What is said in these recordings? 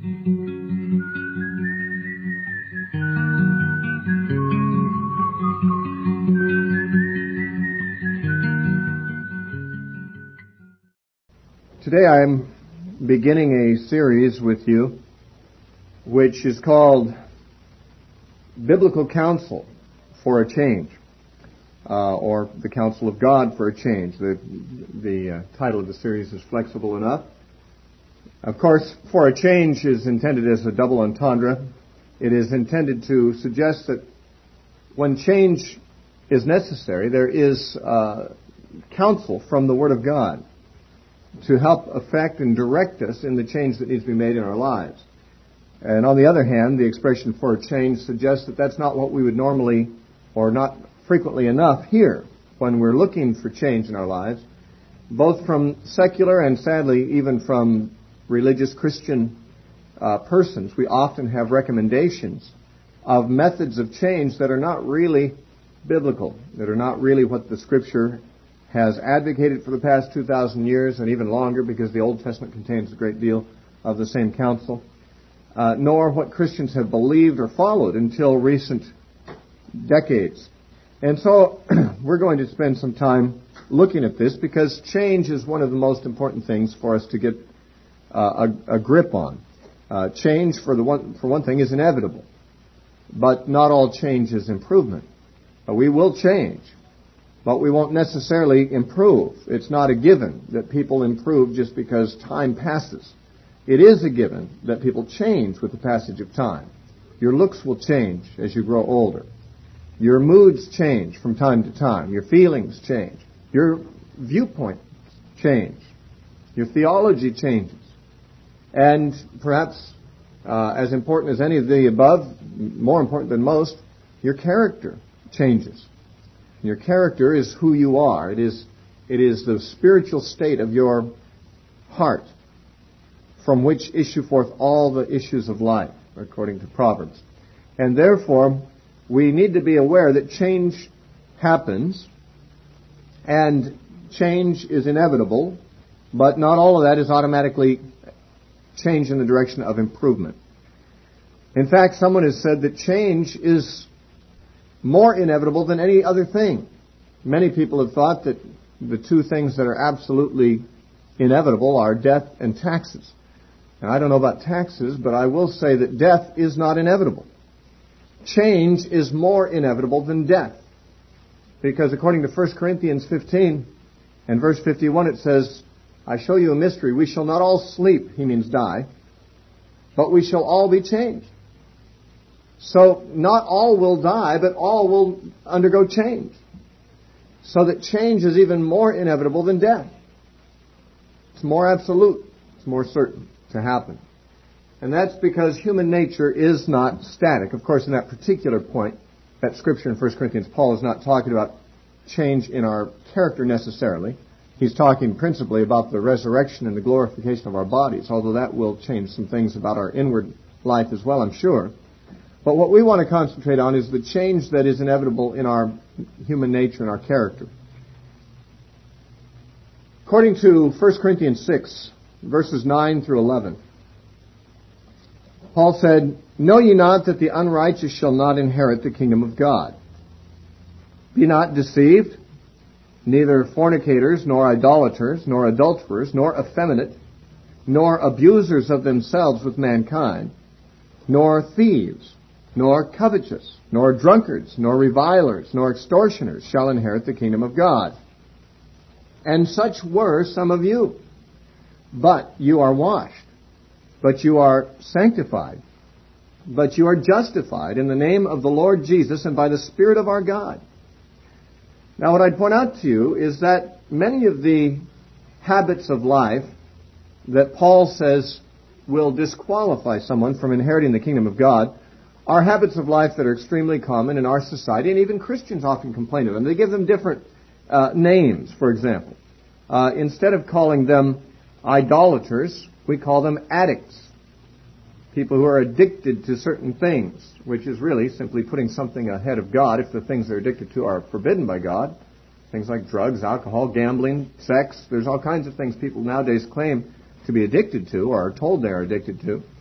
Today I'm beginning a series with you which is called Biblical Counsel for a Change, or the Counsel of God for a Change. The title of the series is flexible enough. Of course, for a change is intended as a double entendre. It is intended to suggest that when change is necessary, there is counsel from the Word of God to help affect and direct us in the change that needs to be made in our lives. And on the other hand, the expression for a change suggests that that's not what we would normally, or not frequently enough, hear when we're looking for change in our lives, both from secular and sadly even from religious Christian persons. We often have recommendations of methods of change that are not really biblical, that are not really what the Scripture has advocated for the past 2,000 years and even longer, because the Old Testament contains a great deal of the same counsel, nor what Christians have believed or followed until recent decades. And so we're going to spend some time looking at this, because change is one of the most important things for us to get a grip on. Change, for one thing, is inevitable, but not all change is improvement. We will change, but we won't necessarily improve. It's not a given that people improve just because time passes. It is a given that people change with the passage of time. Your looks will change as you grow older. Your moods change from time to time. Your feelings change. Your viewpoints change. Your theology changes. And perhaps as important as any of the above, more important than most, your character changes. Your character is who you are. It is the spiritual state of your heart from which issue forth all the issues of life, according to Proverbs. And therefore, we need to be aware that change happens, and change is inevitable, but not all of that is automatically change in the direction of improvement. In fact, someone has said that change is more inevitable than any other thing. Many people have thought that the two things that are absolutely inevitable are death and taxes. Now, I don't know about taxes, but I will say that death is not inevitable. Change is more inevitable than death. Because according to 1 Corinthians 15 and verse 51, it says, I show you a mystery. We shall not all sleep, he means die, but we shall all be changed. So not all will die, but all will undergo change. So that change is even more inevitable than death. It's more absolute. It's more certain to happen. And that's because human nature is not static. Of course, in that particular point, that scripture in 1 Corinthians, Paul is not talking about change in our character necessarily. He's talking principally about the resurrection and the glorification of our bodies, although that will change some things about our inward life as well, I'm sure. But what we want to concentrate on is the change that is inevitable in our human nature and our character. According to 1 Corinthians 6, verses 9 through 11, Paul said, Know ye not that the unrighteous shall not inherit the kingdom of God? Be not deceived, neither fornicators, nor idolaters, nor adulterers, nor effeminate, nor abusers of themselves with mankind, nor thieves, nor covetous, nor drunkards, nor revilers, nor extortioners shall inherit the kingdom of God. And such were some of you. But you are washed, but you are sanctified, but you are justified in the name of the Lord Jesus and by the Spirit of our God. Now, what I'd point out to you is that many of the habits of life that Paul says will disqualify someone from inheriting the kingdom of God are habits of life that are extremely common in our society, and even Christians often complain of them. They give them different names, for example. Instead of calling them idolaters, we call them addicts. People who are addicted to certain things, which is really simply putting something ahead of God if the things they're addicted to are forbidden by God. Things like drugs, alcohol, gambling, sex. There's all kinds of things people nowadays claim to be addicted to or are told they're addicted to.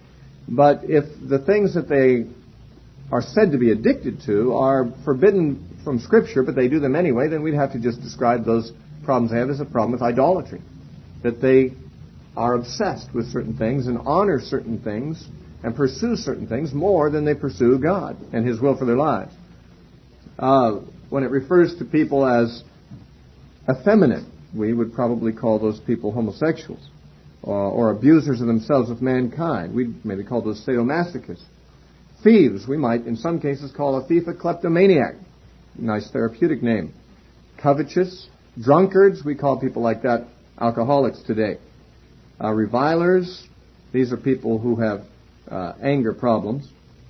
But if the things that they are said to be addicted to are forbidden from Scripture, but they do them anyway, then we'd have to just describe those problems they have as a problem with idolatry. That they are obsessed with certain things and honor certain things and pursue certain things more than they pursue God and His will for their lives. When it refers to people as effeminate, we would probably call those people homosexuals or abusers of themselves with mankind. We'd maybe call those sadomasochists. Thieves, we might in some cases call a thief a kleptomaniac. Nice therapeutic name. Covetous, drunkards, we call people like that alcoholics today. Revilers, these are people who have anger problems.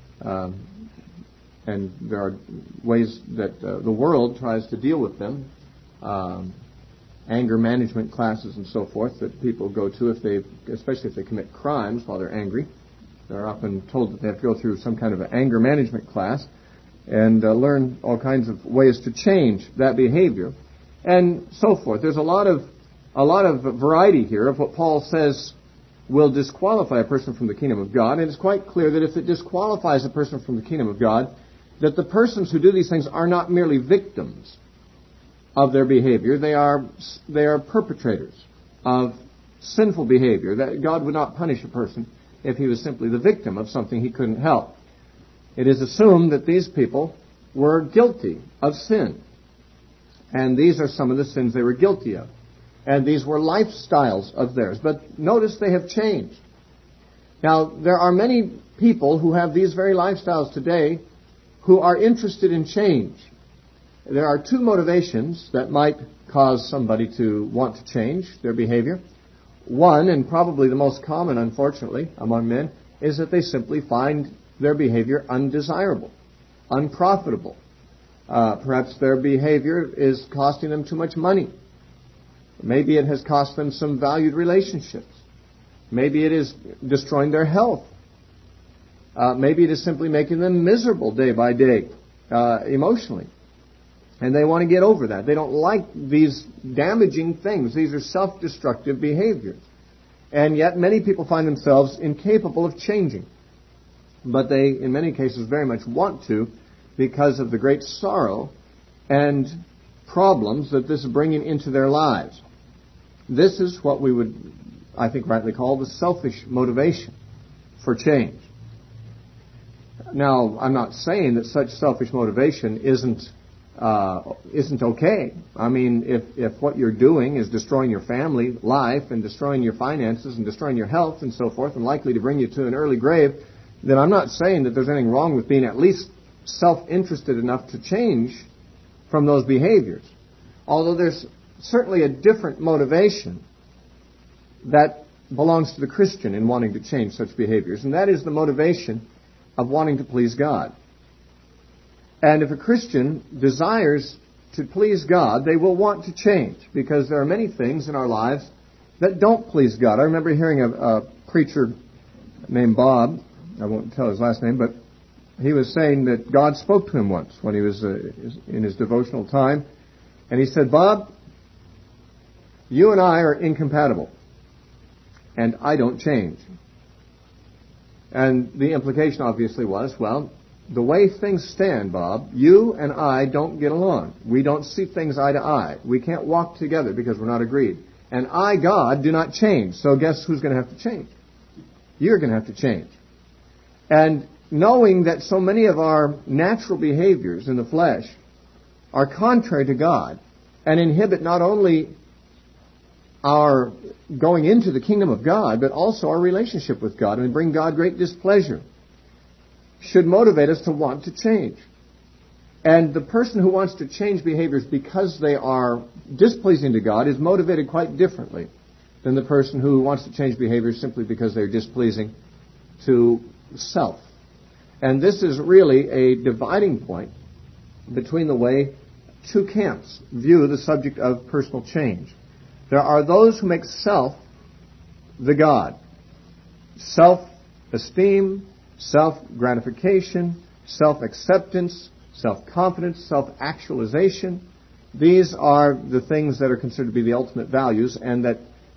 And there are ways that the world tries to deal with them. Anger management classes and so forth that people go to especially if they commit crimes while they're angry. They're often told that they have to go through some kind of an anger management class and learn all kinds of ways to change that behavior and so forth. There's a lot of variety here of what Paul says will disqualify a person from the kingdom of God, and it's quite clear that if it disqualifies a person from the kingdom of God, that the persons who do these things are not merely victims of their behavior. They are perpetrators of sinful behavior. That God would not punish a person if he was simply the victim of something he couldn't help. It is assumed that these people were guilty of sin. And these are some of the sins they were guilty of. And these were lifestyles of theirs. But notice they have changed. Now, there are many people who have these very lifestyles today who are interested in change. There are two motivations that might cause somebody to want to change their behavior. One, and probably the most common, unfortunately, among men, is that they simply find their behavior undesirable, unprofitable. Perhaps their behavior is costing them too much money. Maybe it has cost them some valued relationships. Maybe it is destroying their health. Maybe it is simply making them miserable day by day, emotionally. And they want to get over that. They don't like these damaging things. These are self-destructive behaviors. And yet many people find themselves incapable of changing. But they, in many cases, very much want to because of the great sorrow and problems that this is bringing into their lives. This is what we would, I think, rightly call the selfish motivation for change. Now, I'm not saying that such selfish motivation isn't okay. I mean, if what you're doing is destroying your family life and destroying your finances and destroying your health and so forth and likely to bring you to an early grave, then I'm not saying that there's anything wrong with being at least self-interested enough to change from those behaviors. Although there's certainly a different motivation that belongs to the Christian in wanting to change such behaviors, and that is the motivation of wanting to please God. And if a Christian desires to please God, they will want to change, because there are many things in our lives that don't please God. I remember hearing a preacher named Bob, I won't tell his last name, but he was saying that God spoke to him once when he was in his devotional time. And he said, "Bob, you and I are incompatible, and I don't change." And the implication obviously was, well, the way things stand, Bob, you and I don't get along. We don't see things eye to eye. We can't walk together because we're not agreed. And I, God, do not change. So guess who's going to have to change? You're going to have to change. And knowing that so many of our natural behaviors in the flesh are contrary to God and inhibit not only our going into the kingdom of God, but also our relationship with God and bring God great displeasure, should motivate us to want to change. And the person who wants to change behaviors because they are displeasing to God is motivated quite differently than the person who wants to change behaviors simply because they're displeasing to self. And this is really a dividing point between the way two camps view the subject of personal change. There are those who make self the God. Self-esteem, self-gratification, self-acceptance, self-confidence, self-actualization. These are the things that are considered to be the ultimate values, and that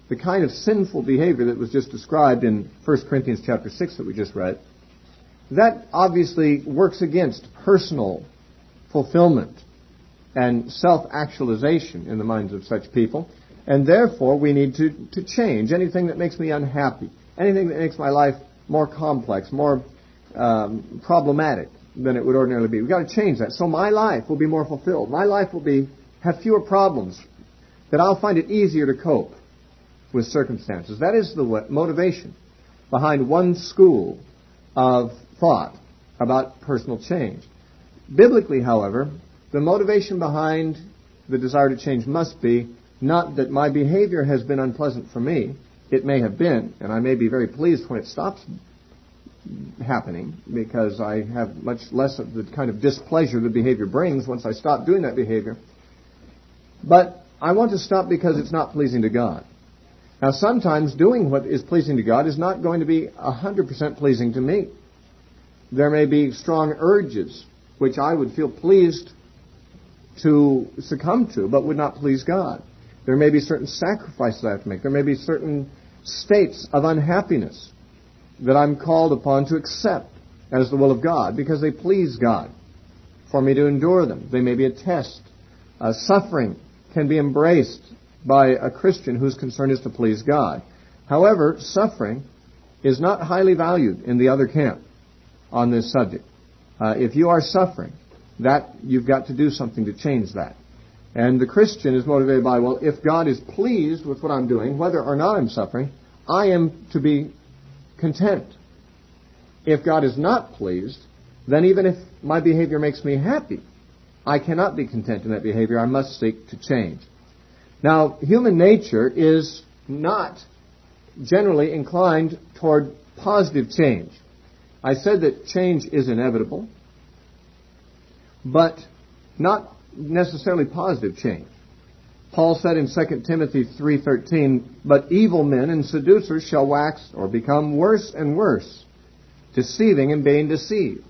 the kind of sinful behavior that was just described in 1 Corinthians chapter 6 that we just read, that obviously works against personal fulfillment and self-actualization in the minds of such people. And therefore, we need to change anything that makes me unhappy, anything that makes my life more complex, more problematic than it would ordinarily be. We've got to change that. So my life will be more fulfilled. My life will have fewer problems, that I'll find it easier to cope with circumstances. That is the motivation behind one school of thought about personal change. Biblically, however, the motivation behind the desire to change must be not that my behavior has been unpleasant for me. It may have been, and I may be very pleased when it stops happening, because I have much less of the kind of displeasure the behavior brings once I stop doing that behavior. But I want to stop because it's not pleasing to God. Now, sometimes doing what is pleasing to God is not going to be 100% pleasing to me. There may be strong urges which I would feel pleased to succumb to, but would not please God. There may be certain sacrifices I have to make. There may be certain states of unhappiness that I'm called upon to accept as the will of God because they please God, for me to endure them. They may be a test. Suffering can be embraced by a Christian whose concern is to please God. However, suffering is not highly valued in the other camp on this subject. If you are suffering, that you've got to do something to change that. And the Christian is motivated by, well, if God is pleased with what I'm doing, whether or not I'm suffering, I am to be content. If God is not pleased, then even if my behavior makes me happy, I cannot be content in that behavior. I must seek to change. Now, human nature is not generally inclined toward positive change. I said that change is inevitable, but not necessarily positive change. Paul said in 2 Timothy 3:13, "But evil men and seducers shall wax or become worse and worse, deceiving and being deceived."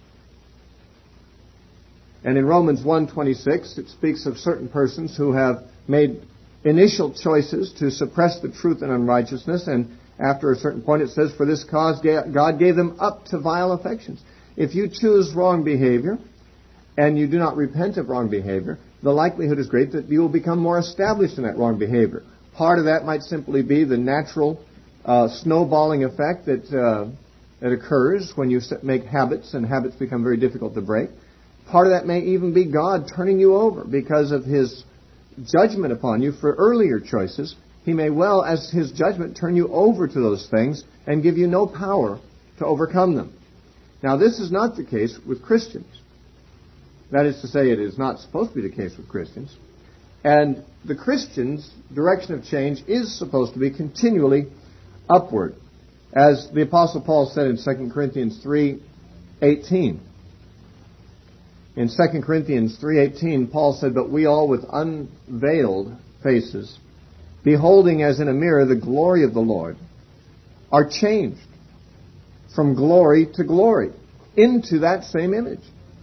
And in Romans 1:26, it speaks of certain persons who have made initial choices to suppress the truth in unrighteousness, and after a certain point it says, "For this cause God gave them up to vile affections." If you choose wrong behavior, and you do not repent of wrong behavior, the likelihood is great that you will become more established in that wrong behavior. Part of that might simply be the natural snowballing effect that occurs when you make habits, and habits become very difficult to break. Part of that may even be God turning you over because of His judgment upon you for earlier choices. He may well, as His judgment, turn you over to those things and give you no power to overcome them. Now, this is not the case with Christians. That is to say, it is not supposed to be the case with Christians. And the Christian's direction of change is supposed to be continually upward. As the Apostle Paul said in 2 Corinthians 3:18. In 2 Corinthians 3:18, Paul said, "But we all with unveiled faces, beholding as in a mirror the glory of the Lord, are changed from glory to glory into that same image."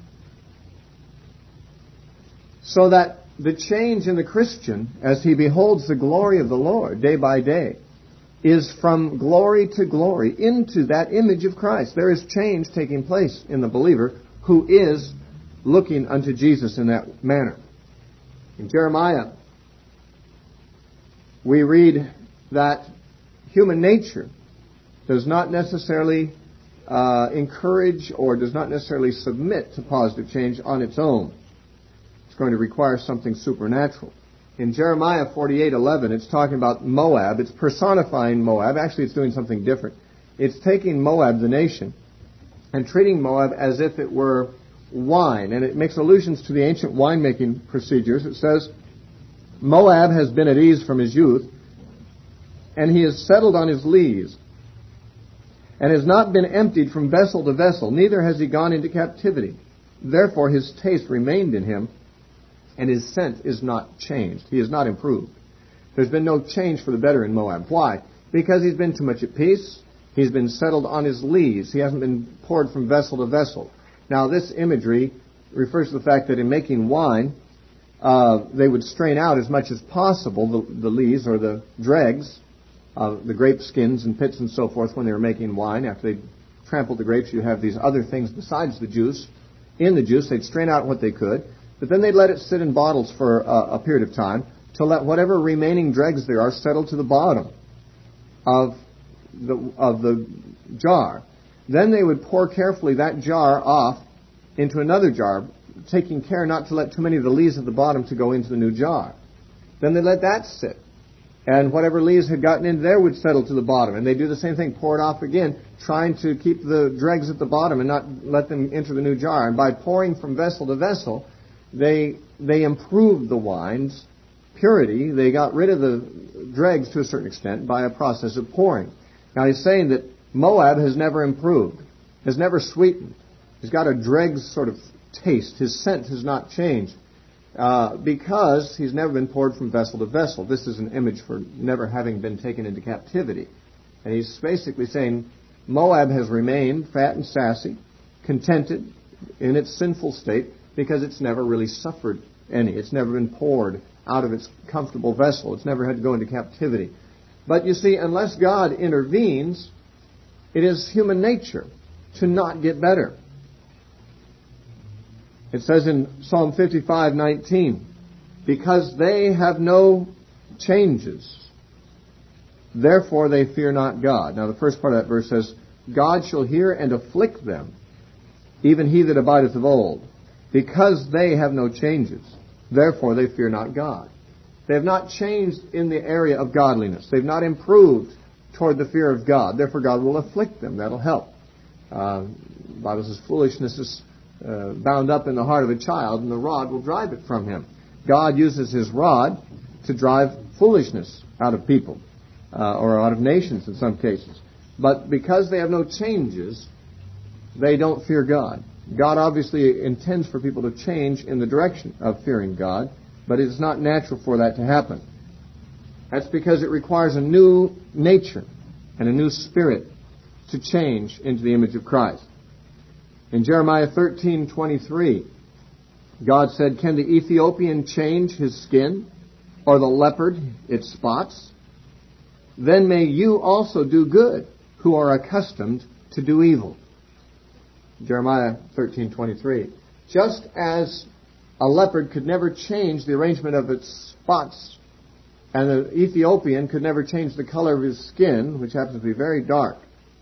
So that the change in the Christian, as he beholds the glory of the Lord day by day, is from glory to glory into that image of Christ. There is change taking place in the believer who is looking unto Jesus in that manner. In Jeremiah, we read that human nature does not necessarily encourage or does not necessarily submit to positive change on its own. It's going to require something supernatural. In Jeremiah 48:11, it's talking about Moab. It's personifying Moab. Actually, it's doing something different. It's taking Moab, the nation, and treating Moab as if it were wine. And it makes allusions to the ancient winemaking procedures. It says, "Moab has been at ease from his youth, and he has settled on his lees, and has not been emptied from vessel to vessel, neither has he gone into captivity. Therefore his taste remained in him, and his scent is not changed." He is not improved. There's been no change for the better in Moab. Why? Because he's been too much at peace. He's been settled on his lees. He hasn't been poured from vessel to vessel. Now, this imagery refers to the fact that in making wine, they would strain out as much as possible the lees or the dregs, the grape skins and pits and so forth when they were making wine. After they trampled the grapes, you have these other things besides the juice. In the juice, they'd strain out what they could, but then they'd let it sit in bottles for a period of time to let whatever remaining dregs there are settle to the bottom of the jar. Then they would pour carefully that jar off into another jar, taking care not to let too many of the lees at the bottom to go into the new jar. Then they let that sit. And whatever lees had gotten in there would settle to the bottom. And they do the same thing, pour it off again, trying to keep the dregs at the bottom and not let them enter the new jar. And by pouring from vessel to vessel, they improved the wine's purity. They got rid of the dregs to a certain extent by a process of pouring. Now he's saying that Moab has never improved, has never sweetened. He's got a dregs sort of taste. His scent has not changed because he's never been poured from vessel to vessel. This is an image for never having been taken into captivity. And he's basically saying Moab has remained fat and sassy, contented in its sinful state because it's never really suffered any. It's never been poured out of its comfortable vessel. It's never had to go into captivity. But you see, unless God intervenes, it is human nature to not get better. It says in Psalm 55:19, because they have no changes, therefore they fear not God. Now the first part of that verse says, God shall hear and afflict them, even he that abideth of old. Because they have no changes, therefore they fear not God. They have not changed in the area of godliness. They've not improved toward the fear of God. Therefore God will afflict them. That'll help. The Bible says foolishness is bound up in the heart of a child, and the rod will drive it from him. God uses his rod to drive foolishness out of people, or out of nations in some cases. But because they have no changes, they don't fear God. God obviously intends for people to change in the direction of fearing God, but it is not natural for that to happen. That's because it requires a new nature and a new spirit to change into the image of Christ. In Jeremiah 13:23, God said, can the Ethiopian change his skin, or the leopard its spots? Then may you also do good, who are accustomed to do evil. Jeremiah 13:23. Just as a leopard could never change the arrangement of its spots, and the Ethiopian could never change the color of his skin, which happens to be very dark,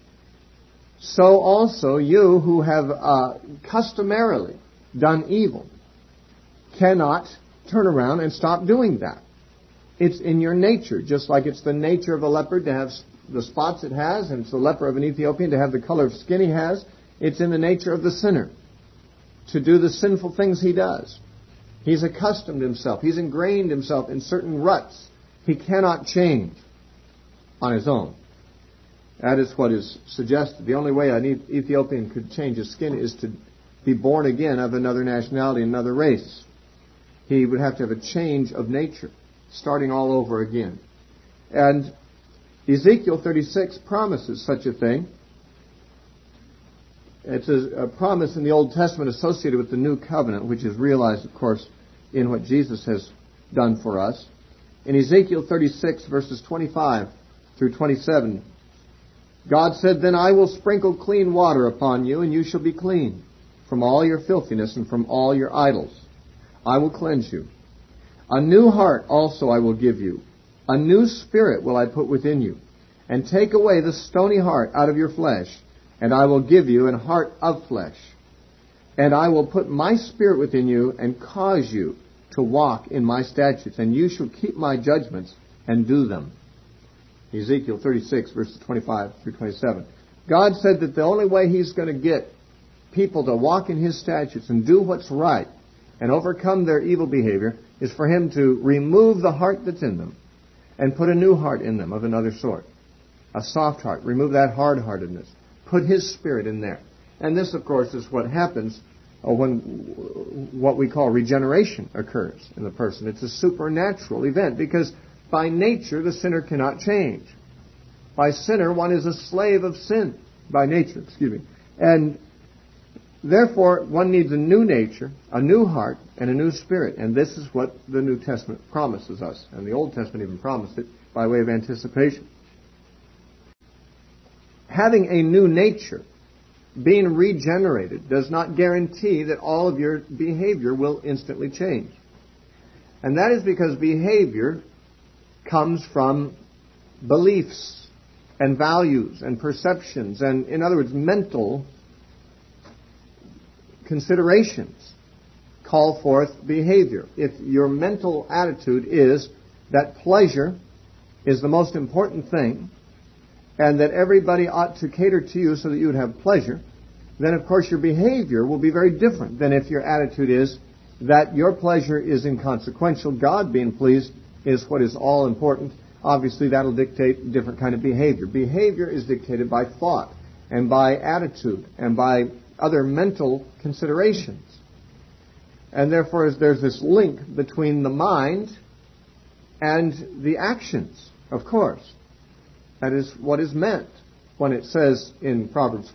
so also you who have customarily done evil cannot turn around and stop doing that. It's in your nature, just like it's the nature of a leopard to have the spots it has, and it's the leper of an Ethiopian to have the color of skin he has. It's in the nature of the sinner to do the sinful things he does. He's accustomed himself. He's ingrained himself in certain ruts. He cannot change on his own. That is what is suggested. The only way an Ethiopian could change his skin is to be born again of another nationality, another race. He would have to have a change of nature, starting all over again. And Ezekiel 36 promises such a thing. It's a promise in the Old Testament associated with the New Covenant, which is realized, of course, in what Jesus has done for us. In Ezekiel 36, verses 25 through 27, God said, then I will sprinkle clean water upon you, and you shall be clean from all your filthiness and from all your idols. I will cleanse you. A new heart also I will give you. A new spirit will I put within you, and take away the stony heart out of your flesh, and I will give you an heart of flesh. And I will put my spirit within you and cause you to walk in my statutes, and you shall keep my judgments and do them. Ezekiel 36, verses 25 through 27. God said that the only way he's going to get people to walk in his statutes and do what's right and overcome their evil behavior is for him to remove the heart that's in them and put a new heart in them of another sort. A soft heart. Remove that hard-heartedness. Put his spirit in there. And this, of course, is what happens when what we call regeneration occurs in the person. It's a supernatural event because by nature the sinner cannot change. By sinner, one is a slave of sin. By nature, And Therefore, one needs a new nature, a new heart, and a new spirit. And this is what the New Testament promises us. And the Old Testament even promised it by way of anticipation. Having a new nature, being regenerated, does not guarantee that all of your behavior will instantly change. And that is because behavior comes from beliefs and values and perceptions and, in other words, mental considerations call forth behavior. If your mental attitude is that pleasure is the most important thing and that everybody ought to cater to you so that you would have pleasure, then of course your behavior will be very different than if your attitude is that your pleasure is inconsequential. God being pleased is what is all important. Obviously that'll dictate a different kind of behavior. Behavior is dictated by thought and by attitude and by other mental considerations. And therefore there's this link between the mind and the actions, of course. That is what is meant when it says in Proverbs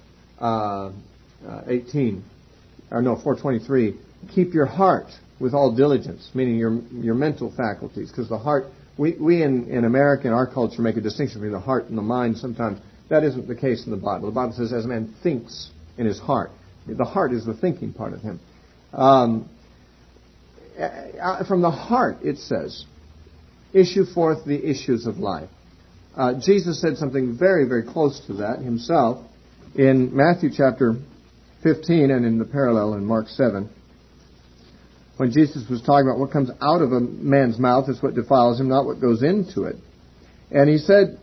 4:23, keep your heart with all diligence, meaning your mental faculties, because the heart, we in America, in our culture, make a distinction between the heart and the mind sometimes. That isn't the case in the Bible. The Bible says, as a man thinks in his heart. The heart is the thinking part of him. From the heart, it says, issue forth the issues of life. Jesus said something very, very close to that himself in Matthew chapter 15 and in the parallel in Mark 7. When Jesus was talking about what comes out of a man's mouth is what defiles him, not what goes into it. And he said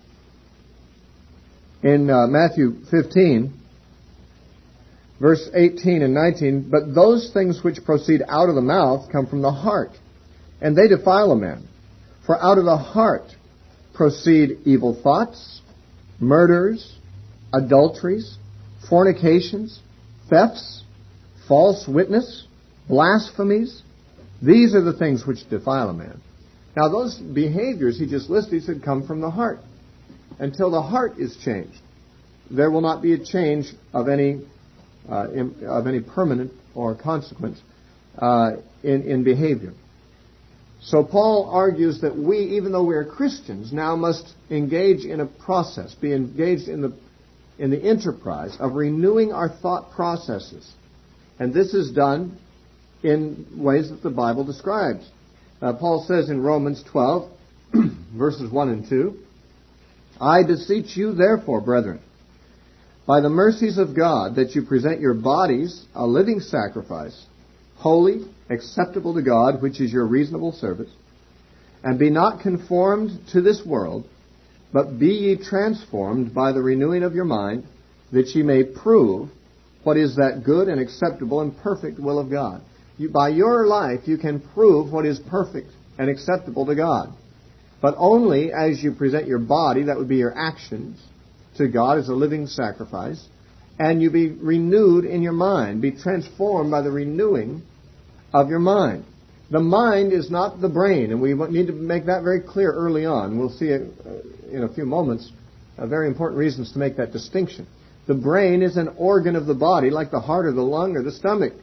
in Matthew 15, verse 18 and 19, but those things which proceed out of the mouth come from the heart, and they defile a man. For out of the heart proceed evil thoughts, murders, adulteries, fornications, thefts, false witness, blasphemies. These are the things which defile a man. Now those behaviors he just listed, he said, come from the heart. Until the heart is changed, there will not be a change of any permanent or consequence in behavior. So Paul argues that we, even though we are Christians, now must engage in a process, be engaged in the enterprise of renewing our thought processes. And this is done in ways that the Bible describes. Paul says in Romans 12, verses 1 and 2, I beseech you, therefore, brethren, by the mercies of God, that you present your bodies a living sacrifice, holy, acceptable to God, which is your reasonable service. And be not conformed to this world, but be ye transformed by the renewing of your mind, that ye may prove what is that good and acceptable and perfect will of God. By your life, you can prove what is perfect and acceptable to God. But only as you present your body, that would be your actions, to God as a living sacrifice, and you be renewed in your mind, be transformed by the renewing of your mind. The mind is not the brain, and we need to make that very clear early on. We'll see in a few moments very important reasons to make that distinction. The brain is an organ of the body, like the heart or the lung or the stomach.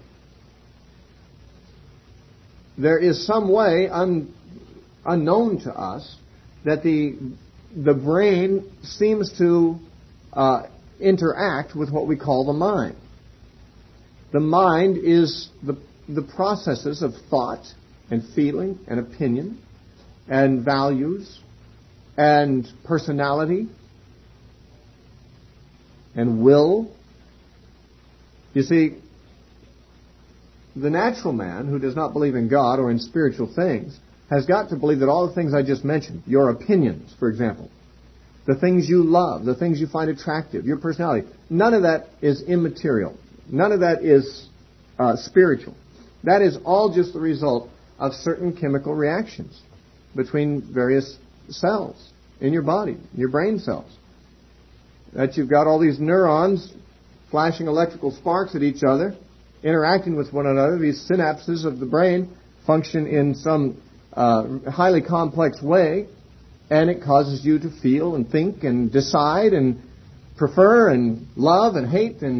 There is some way unknown to us that the brain seems to interact with what we call the mind. The mind is the processes of thought and feeling and opinion and values and personality and will. You see, the natural man who does not believe in God or in spiritual things has got to believe that all the things I just mentioned, your opinions, for example, the things you love, the things you find attractive, your personality, none of that is immaterial. None of that is spiritual. That is all just the result of certain chemical reactions between various cells in your body, your brain cells. That you've got all these neurons flashing electrical sparks at each other, interacting with one another. These synapses of the brain function in some highly complex way, and it causes you to feel and think and decide and prefer and love and hate and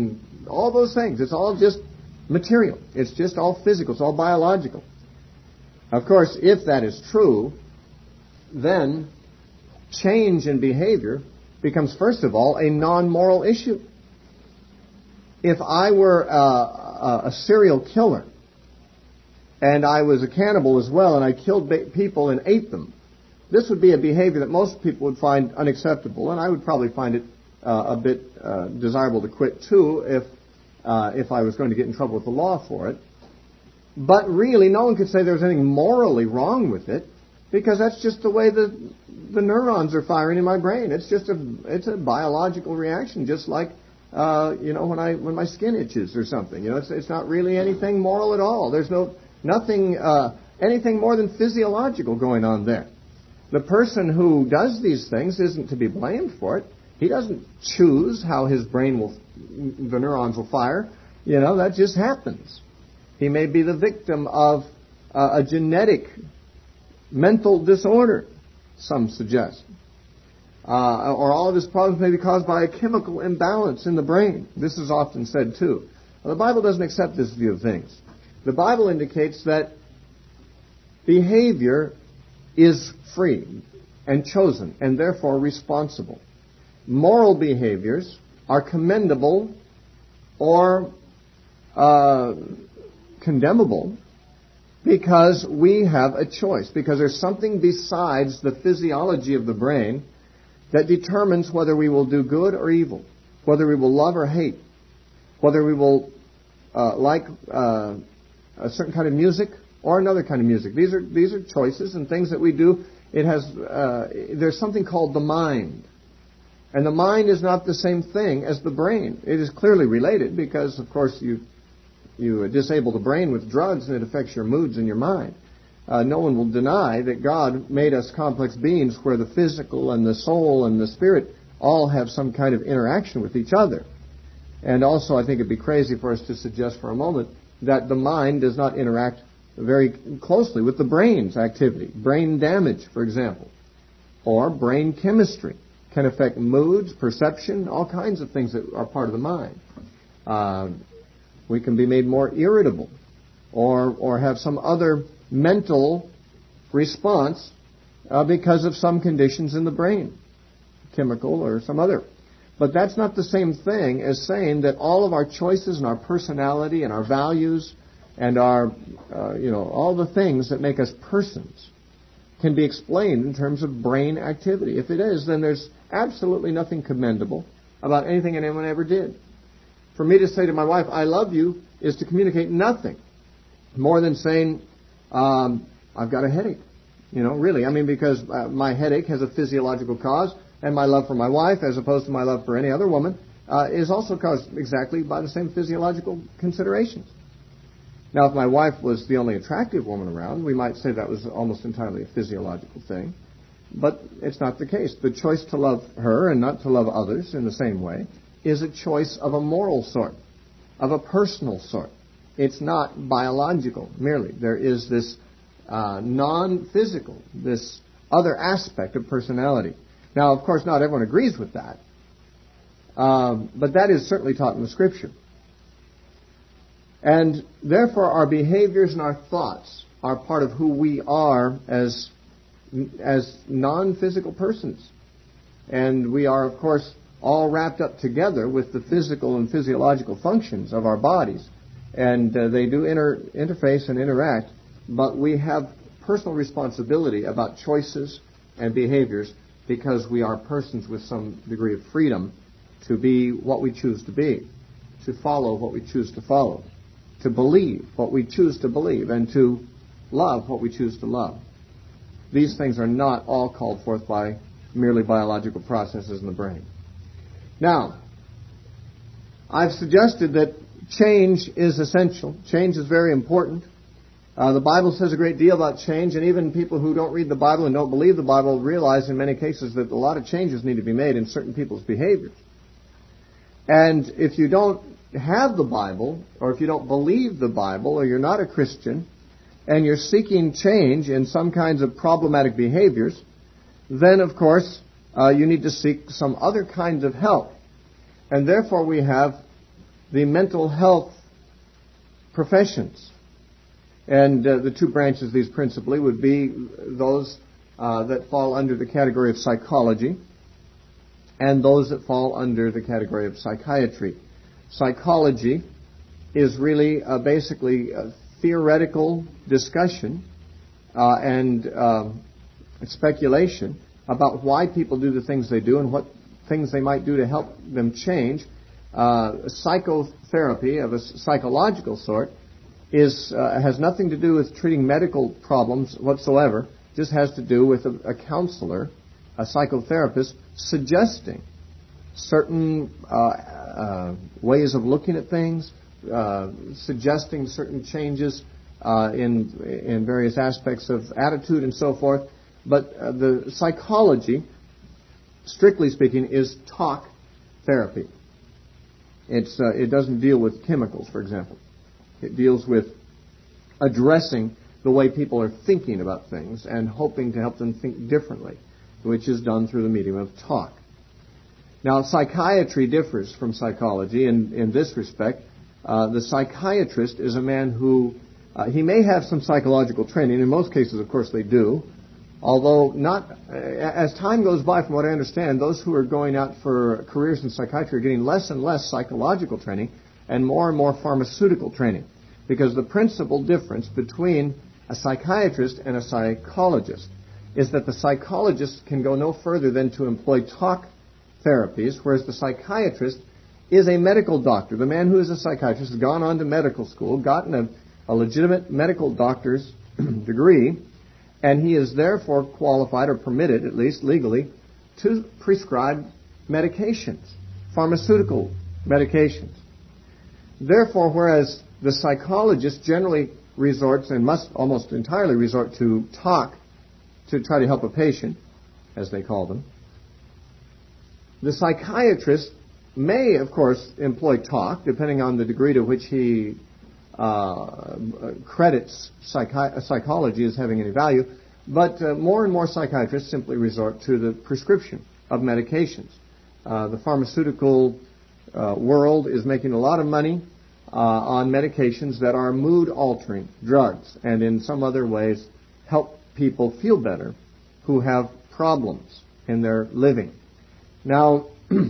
all those things. It's all just material. It's just all physical. It's all biological. Of course, if that is true, then change in behavior becomes, first of all, a non-moral issue. If I were a serial killer, and I was a cannibal as well, and I killed people and ate them, this would be a behavior that most people would find unacceptable, and I would probably find it a bit desirable to quit too if I was going to get in trouble with the law for it. But really, no one could say there's anything morally wrong with it, because that's just the way the neurons are firing in my brain. It's a biological reaction, just like when my skin itches or something. It's not really anything moral at all. There's nothing anything more than physiological going on there. The person who does these things isn't to be blamed for it. He doesn't choose how his brain the neurons will fire. That just happens. He may be the victim of a genetic mental disorder, some suggest. Or all of his problems may be caused by a chemical imbalance in the brain. This is often said too. Well, the Bible doesn't accept this view of things. The Bible indicates that behavior is free and chosen and therefore responsible. Moral behaviors are commendable or condemnable because we have a choice, because there's something besides the physiology of the brain that determines whether we will do good or evil, whether we will love or hate, whether we will like a certain kind of music or another kind of music. These are choices and things that we do. There's something called the mind. And the mind is not the same thing as the brain. It is clearly related because, of course, you disable the brain with drugs and it affects your moods and your mind. No one will deny that God made us complex beings where the physical and the soul and the spirit all have some kind of interaction with each other. And also, I think it'd be crazy for us to suggest for a moment that the mind does not interact very closely with the brain's activity. Brain damage, for example, or brain chemistry can affect moods, perception, all kinds of things that are part of the mind. We can be made more irritable or have some other mental response because of some conditions in the brain, chemical or some other. But that's not the same thing as saying that all of our choices and our personality and our values and our, all the things that make us persons can be explained in terms of brain activity. If it is, then there's absolutely nothing commendable about anything anyone ever did. For me to say to my wife, I love you, is to communicate nothing more than saying, I've got a headache. Really. Because my headache has a physiological cause, and my love for my wife, as opposed to my love for any other woman, is also caused exactly by the same physiological considerations. Now, if my wife was the only attractive woman around, we might say that was almost entirely a physiological thing. But it's not the case. The choice to love her and not to love others in the same way is a choice of a moral sort, of a personal sort. It's not biological merely. There is this non-physical, this other aspect of personality. Now, of course, not everyone agrees with that. But that is certainly taught in the Scripture. And therefore, our behaviors and our thoughts are part of who we are as non-physical persons. And we are, of course, all wrapped up together with the physical and physiological functions of our bodies. And they do interface and interact, but we have personal responsibility about choices and behaviors because we are persons with some degree of freedom to be what we choose to be, to follow what we choose to follow, to believe what we choose to believe, and to love what we choose to love. These things are not all called forth by merely biological processes in the brain. Now, I've suggested that change is essential. Change is very important. The Bible says a great deal about change, and even people who don't read the Bible and don't believe the Bible realize in many cases that a lot of changes need to be made in certain people's behaviors. And if you don't have the Bible, or if you don't believe the Bible, or you're not a Christian, and you're seeking change in some kinds of problematic behaviors, then, of course, you need to seek some other kinds of help. And therefore we have the mental health professions. And the two branches of these principally would be those that fall under the category of psychology and those that fall under the category of psychiatry. Psychology is really basically a theoretical discussion and speculation about why people do the things they do and what things they might do to help them change. Psychotherapy of a psychological sort has nothing to do with treating medical problems whatsoever. Just has to do with a counselor, a psychotherapist, suggesting certain ways of looking at things, suggesting certain changes in various aspects of attitude and so forth. But the psychology, strictly speaking, is talk therapy. It doesn't deal with chemicals, for example. It deals with addressing the way people are thinking about things and hoping to help them think differently, which is done through the medium of talk. Now, psychiatry differs from psychology in this respect. The psychiatrist is a man who, he may have some psychological training. In most cases, of course, they do. Although not, as time goes by, from what I understand, those who are going out for careers in psychiatry are getting less and less psychological training and more pharmaceutical training. Because the principal difference between a psychiatrist and a psychologist is that the psychologist can go no further than to employ talk therapies, whereas the psychiatrist is a medical doctor. The man who is a psychiatrist has gone on to medical school, gotten a legitimate medical doctor's degree, and he is therefore qualified or permitted, at least legally, to prescribe medications, pharmaceutical medications. Therefore, whereas the psychologist generally resorts and must almost entirely resort to talk to try to help a patient, as they call them, the psychiatrist may, of course, employ talk, depending on the degree to which he credits psychology as having any value, but more and more psychiatrists simply resort to the prescription of medications. The pharmaceutical world is making a lot of money on medications that are mood-altering drugs and in some other ways help people feel better who have problems in their living. Now,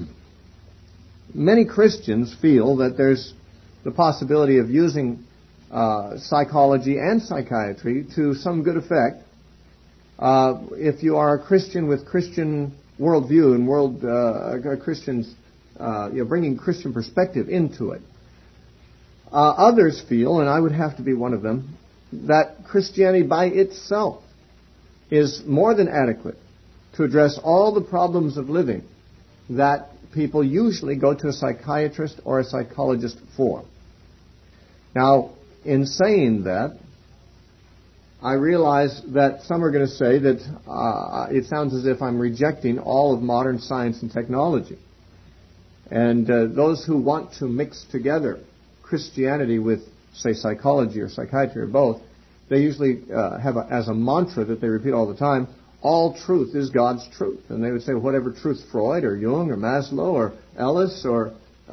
many Christians feel that there's the possibility of using psychology and psychiatry to some good effect. If you are a Christian with Christian worldview and Christians, bringing Christian perspective into it. Others feel, and I would have to be one of them, that Christianity by itself is more than adequate to address all the problems of living that people usually go to a psychiatrist or a psychologist for. Now, in saying that, I realize that some are going to say that it sounds as if I'm rejecting all of modern science and technology. And those who want to mix together Christianity with, say, psychology or psychiatry or both, they usually have as a mantra that they repeat all the time, all truth is God's truth. And they would say whatever truth Freud or Jung or Maslow or Ellis or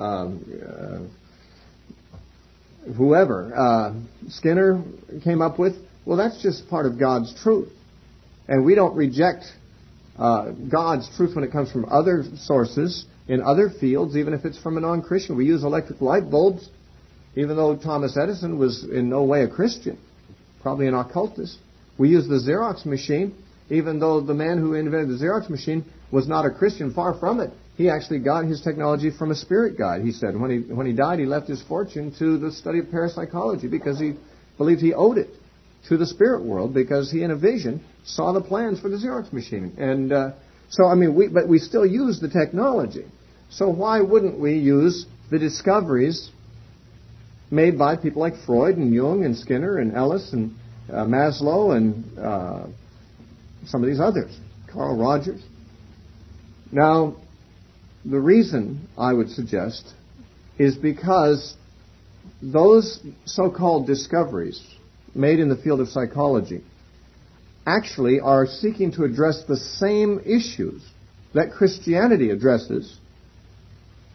whoever, Skinner came up with, well, that's just part of God's truth. And we don't reject God's truth when it comes from other sources in other fields, even if it's from a non-Christian. We use electric light bulbs, even though Thomas Edison was in no way a Christian, probably an occultist. We use the Xerox machine, even though the man who invented the Xerox machine was not a Christian, far from it. He actually got his technology from a spirit guide, he said. When he died, he left his fortune to the study of parapsychology because he believed he owed it to the spirit world because he, in a vision, saw the plans for the Xerox machine. And but we still use the technology. So why wouldn't we use the discoveries made by people like Freud and Jung and Skinner and Ellis and Maslow and some of these others, Carl Rogers? Now, the reason I would suggest is because those so-called discoveries made in the field of psychology actually are seeking to address the same issues that Christianity addresses,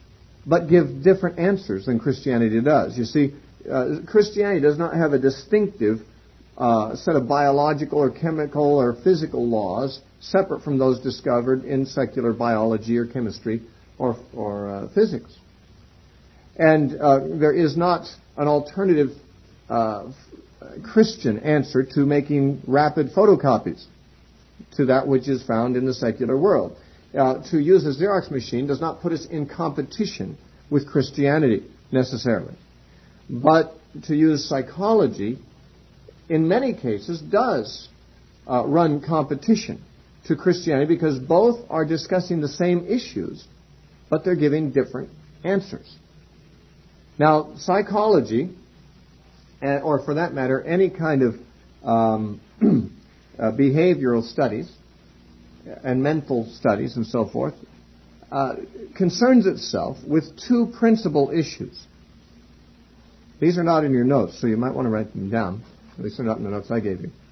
but give different answers than Christianity does. You see, Christianity does not have a distinctive set of biological or chemical or physical laws separate from those discovered in secular biology or chemistry or physics. And there is not an alternative Christian answer to making rapid photocopies to that which is found in the secular world. To use a Xerox machine does not put us in competition with Christianity necessarily. But to use psychology, in many cases, does run competition to Christianity because both are discussing the same issues, but they're giving different answers. Now, psychology, or for that matter, any kind of behavioral studies and mental studies and so forth, concerns itself with two principal issues. These are not in your notes, so you might want to write them down. At least they're not in the notes I gave you.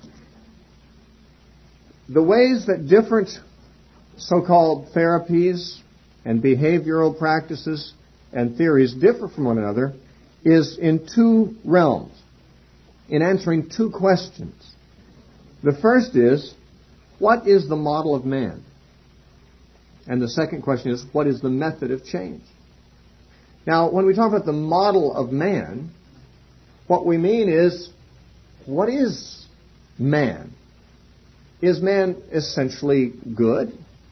The ways that different so-called therapies and behavioral practices and theories differ from one another is in two realms, in answering two questions. The first is, what is the model of man? And the second question is, what is the method of change? Now, when we talk about the model of man, what we mean is, what is man? Is man essentially good?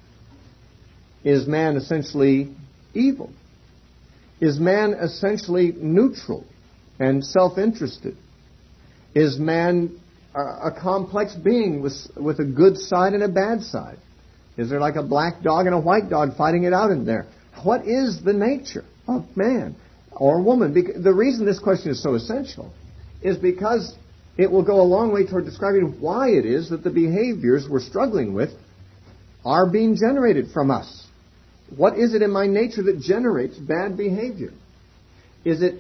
Is man essentially evil? Is man essentially neutral and self-interested? Is man a complex being with a good side and a bad side? Is there like a black dog and a white dog fighting it out in there? What is the nature of man or woman? The reason this question is so essential is because it will go a long way toward describing why it is that the behaviors we're struggling with are being generated from us. What is it in my nature that generates bad behavior? Is it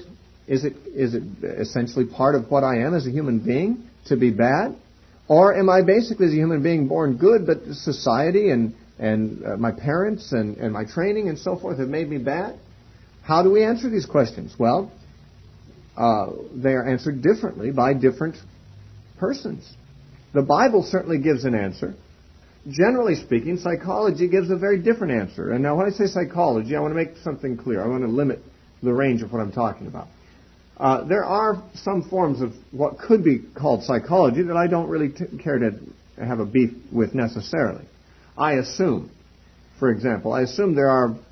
essentially part of what I am as a human being to be bad? Or am I basically as a human being born good, but society and my parents and my training and so forth have made me bad? How do we answer these questions? Well, they are answered differently by different persons. The Bible certainly gives an answer. Generally speaking, psychology gives a very different answer. And now when I say psychology, I want to make something clear. I want to limit the range of what I'm talking about. There are some forms of what could be called psychology that I don't really care to have a beef with necessarily. I assume, for example, there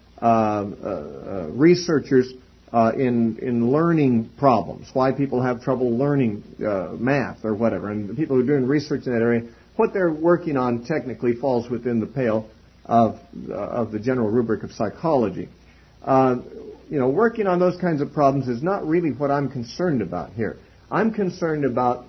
are researchers in learning problems, why people have trouble learning math or whatever, and the people who are doing research in that area, what they're working on technically falls within the pale of the general rubric of psychology. Working on those kinds of problems is not really what I'm concerned about here. I'm concerned about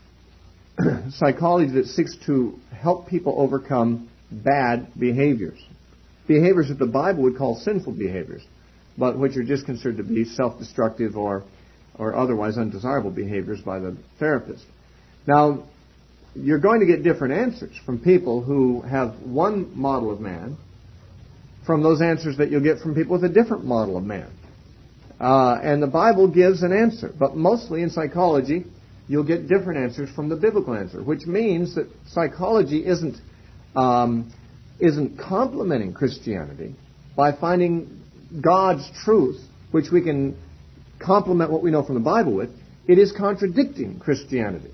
psychology that seeks to help people overcome bad behaviors. Behaviors that the Bible would call sinful behaviors, but which are just considered to be self-destructive or otherwise undesirable behaviors by the therapist. Now, you're going to get different answers from people who have one model of man from those answers that you'll get from people with a different model of man. And the Bible gives an answer, but mostly in psychology, you'll get different answers from the biblical answer, which means that psychology isn't complementing Christianity by finding God's truth, which we can complement what we know from the Bible with. It is contradicting Christianity.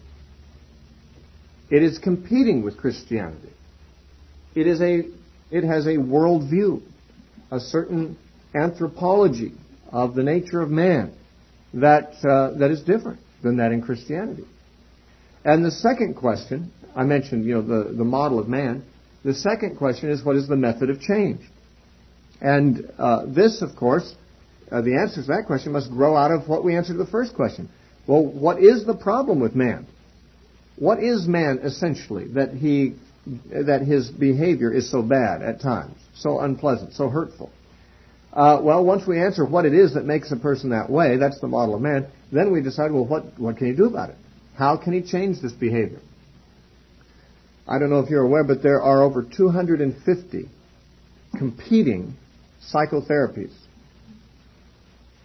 It is competing with Christianity. It has a worldview, a certain anthropology of the nature of man that is different than that in Christianity. And the second question, I mentioned, the model of man. The second question is, what is the method of change? And this, of course, the answer to that question must grow out of what we answered the first question. Well, what is the problem with man? What is man essentially that his behavior is so bad at times, so unpleasant, so hurtful? Well, once we answer what it is that makes a person that way, that's the model of man, then we decide, well, what can he do about it? How can he change this behavior? I don't know if you're aware, but there are over 250 competing psychotherapies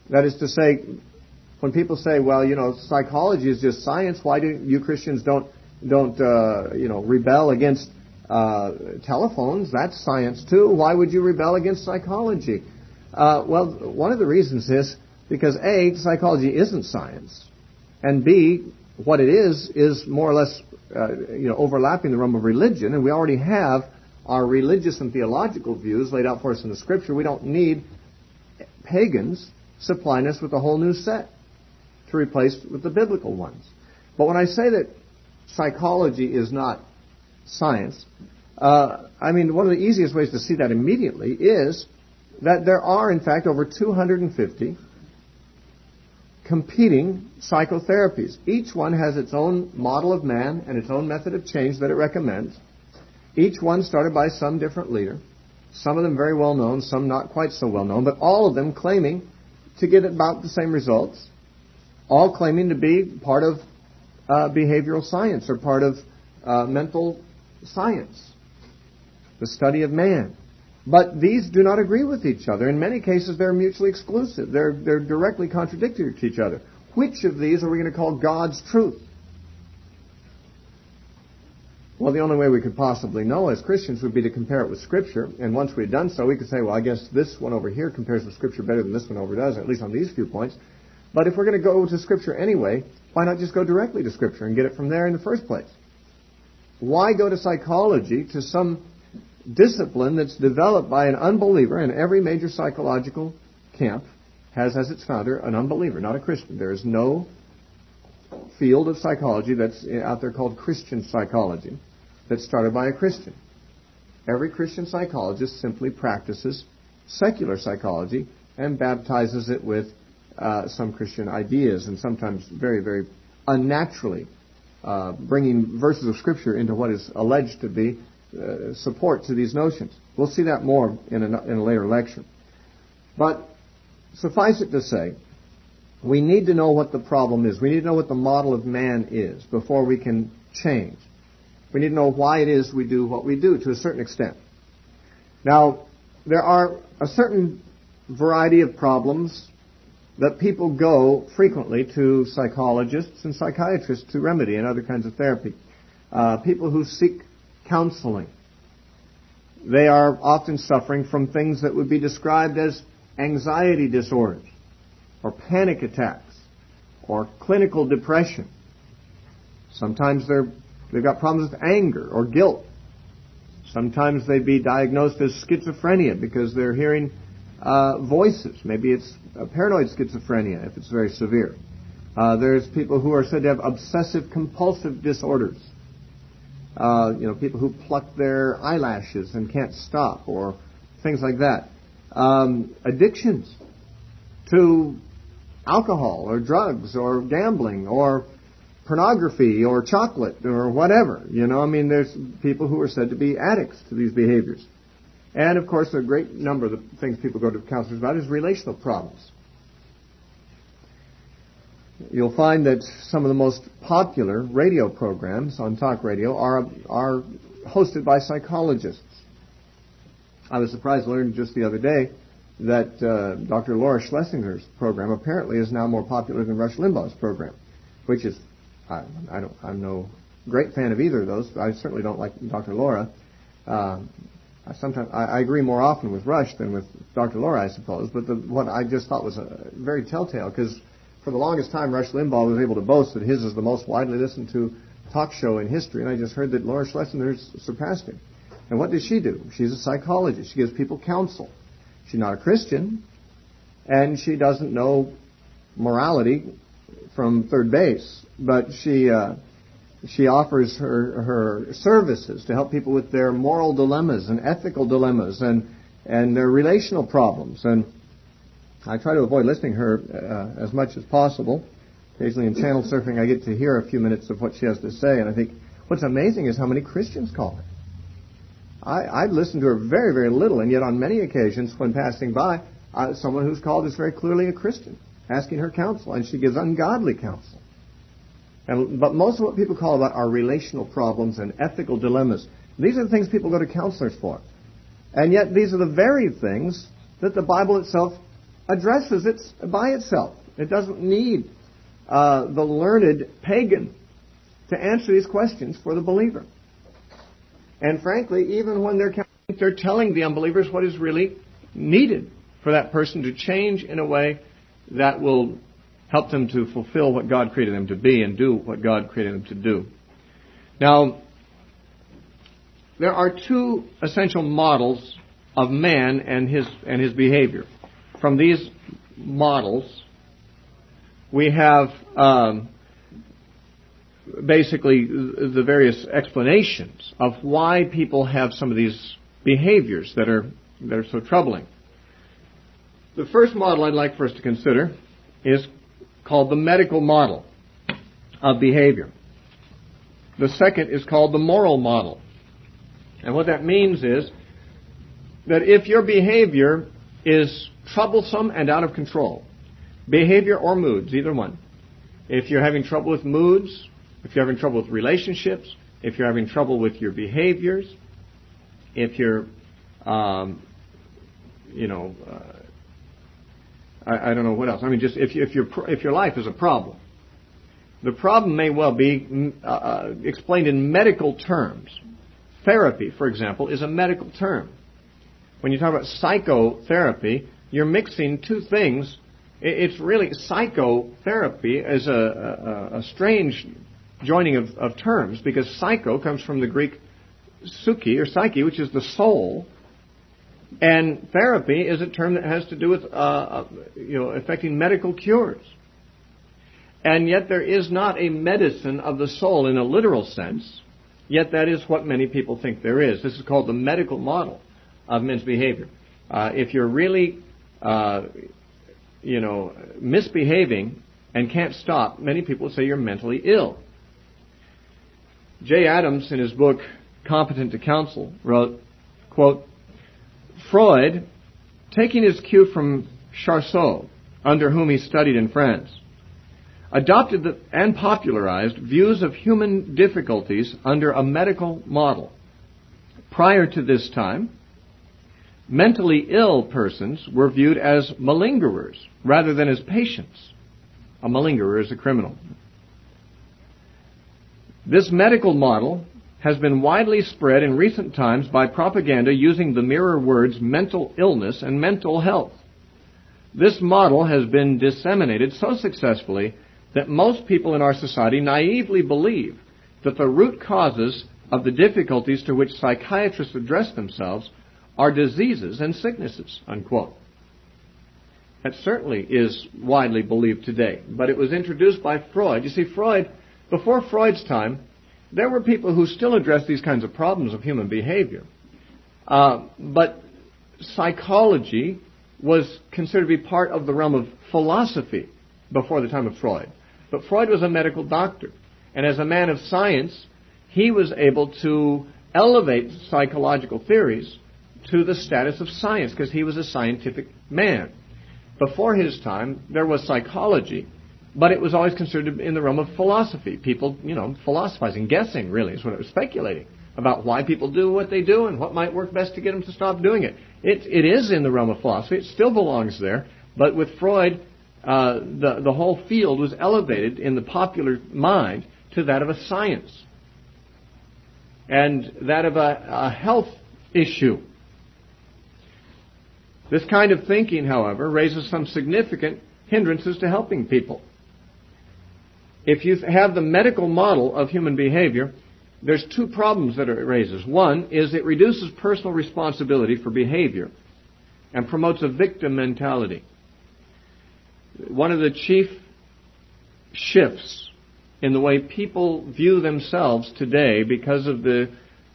That is to say, when people say, well, psychology is just science, why do you Christians don't rebel against telephones? That's science too. Why would you rebel against psychology? Well, one of the reasons is because A, psychology isn't science, and B, what it is more or less overlapping the realm of religion, and we already have our religious and theological views laid out for us in the Scripture. We don't need pagans supplying us with a whole new set to replace with the biblical ones. But when I say that psychology is not science, one of the easiest ways to see that immediately is that there are, in fact, over 250 competing psychotherapies. Each one has its own model of man and its own method of change that it recommends. Each one started by some different leader. Some of them very well known, some not quite so well known, but all of them claiming to get about the same results, all claiming to be part of behavioral science or part of mental science, the study of man. But these do not agree with each other. In many cases, they're mutually exclusive. They're directly contradictory to each other. Which of these are we going to call God's truth? Well, the only way we could possibly know as Christians would be to compare it with Scripture. And once we've done so, we could say, well, I guess this one over here compares with Scripture better than this one over does, at least on these few points. But if we're going to go to Scripture anyway, why not just go directly to Scripture and get it from there in the first place? Why go to psychology, to some discipline that's developed by an unbeliever, and every major psychological camp has as its founder an unbeliever, not a Christian. There is no field of psychology that's out there called Christian psychology that's started by a Christian. Every Christian psychologist simply practices secular psychology and baptizes it with some Christian ideas, and sometimes very, very unnaturally bringing verses of Scripture into what is alleged to be support to these notions. We'll see that more in a later lecture. But suffice it to say, we need to know what the problem is. We need to know what the model of man is before we can change. We need to know why it is we do what we do to a certain extent. Now, there are a certain variety of problems that people go frequently to psychologists and psychiatrists to remedy and other kinds of therapy. People who seek counseling. They are often suffering from things that would be described as anxiety disorders, or panic attacks, or clinical depression. Sometimes they've got problems with anger or guilt. Sometimes they'd be diagnosed as schizophrenia because they're hearing voices. Maybe it's paranoid schizophrenia if it's very severe. There's people who are said to have obsessive compulsive disorders. People who pluck their eyelashes and can't stop, or things like that. Addictions to alcohol or drugs or gambling or pornography or chocolate or whatever. There's people who are said to be addicts to these behaviors. And, of course, a great number of the things people go to counselors about is relational problems. You'll find that some of the most popular radio programs on talk radio are hosted by psychologists. I was surprised to learn just the other day that Dr. Laura Schlesinger's program apparently is now more popular than Rush Limbaugh's program, which is, I'm no great fan of either of those. I certainly don't like Dr. Laura. I agree more often with Rush than with Dr. Laura, I suppose. But what I just thought was very telltale, because for the longest time, Rush Limbaugh was able to boast that his is the most widely listened to talk show in history, and I just heard that Laura Schlesinger's surpassed him. And what does she do? She's a psychologist. She gives people counsel. She's not a Christian, and she doesn't know morality from third base, but she offers her services to help people with their moral dilemmas and ethical dilemmas and their relational problems. And I try to avoid listening to her as much as possible. Occasionally in channel surfing I get to hear a few minutes of what she has to say, and I think what's amazing is how many Christians call her. I've listened to her very, very little, and yet on many occasions when passing by, someone who's called is very clearly a Christian, asking her counsel, and she gives ungodly counsel. But most of what people call about are relational problems and ethical dilemmas. These are the things people go to counselors for. And yet these are the very things that the Bible itself addresses it by itself. It doesn't need the learned pagan to answer these questions for the believer. And frankly, even when they're telling the unbelievers what is really needed for that person to change in a way that will help them to fulfill what God created them to be and do what God created them to do. Now, there are two essential models of man and his behavior. From these models, we have basically the various explanations of why people have some of these behaviors that are so troubling. The first model I'd like for us to consider is called the medical model of behavior. The second is called the moral model. And what that means is that if your behavior is troublesome and out of control, behavior or moods, either one, if you're having trouble with moods, if you're having trouble with relationships, if you're having trouble with your behaviors, if you're, I don't know what else. I mean, just if your life is a problem, the problem may well be explained in medical terms. Therapy, for example, is a medical term. When you talk about psychotherapy, you're mixing two things. It's really psychotherapy is a strange joining of terms, because psycho comes from the Greek psyche, which is the soul, and therapy is a term that has to do with affecting medical cures. And yet there is not a medicine of the soul in a literal sense, yet that is what many people think there is. This is called the medical model of men's behavior. If you're really misbehaving and can't stop, many people say you're mentally ill. Jay Adams, in his book Competent to Counsel, wrote, quote, Freud, taking his cue from Charcot, under whom he studied in France, adopted and popularized views of human difficulties under a medical model. Prior to this time, mentally ill persons were viewed as malingerers rather than as patients. A malingerer is a criminal. This medical model has been widely spread in recent times by propaganda using the mirror words mental illness and mental health. This model has been disseminated so successfully that most people in our society naively believe that the root causes of the difficulties to which psychiatrists address themselves are diseases and sicknesses, unquote. That certainly is widely believed today, but it was introduced by Freud. You see, before Freud's time, there were people who still addressed these kinds of problems of human behavior. But psychology was considered to be part of the realm of philosophy before the time of Freud. But Freud was a medical doctor, and as a man of science, he was able to elevate psychological theories to the status of science because he was a scientific man. Before his time, there was psychology, but it was always considered in the realm of philosophy. People, philosophizing, guessing, really, is what it was, speculating about why people do what they do and what might work best to get them to stop doing it. It is in the realm of philosophy. It still belongs there. But with Freud, the whole field was elevated in the popular mind to that of a science and that of a health issue. This kind of thinking, however, raises some significant hindrances to helping people. If you have the medical model of human behavior, there's two problems that it raises. One is it reduces personal responsibility for behavior and promotes a victim mentality. One of the chief shifts in the way people view themselves today because of the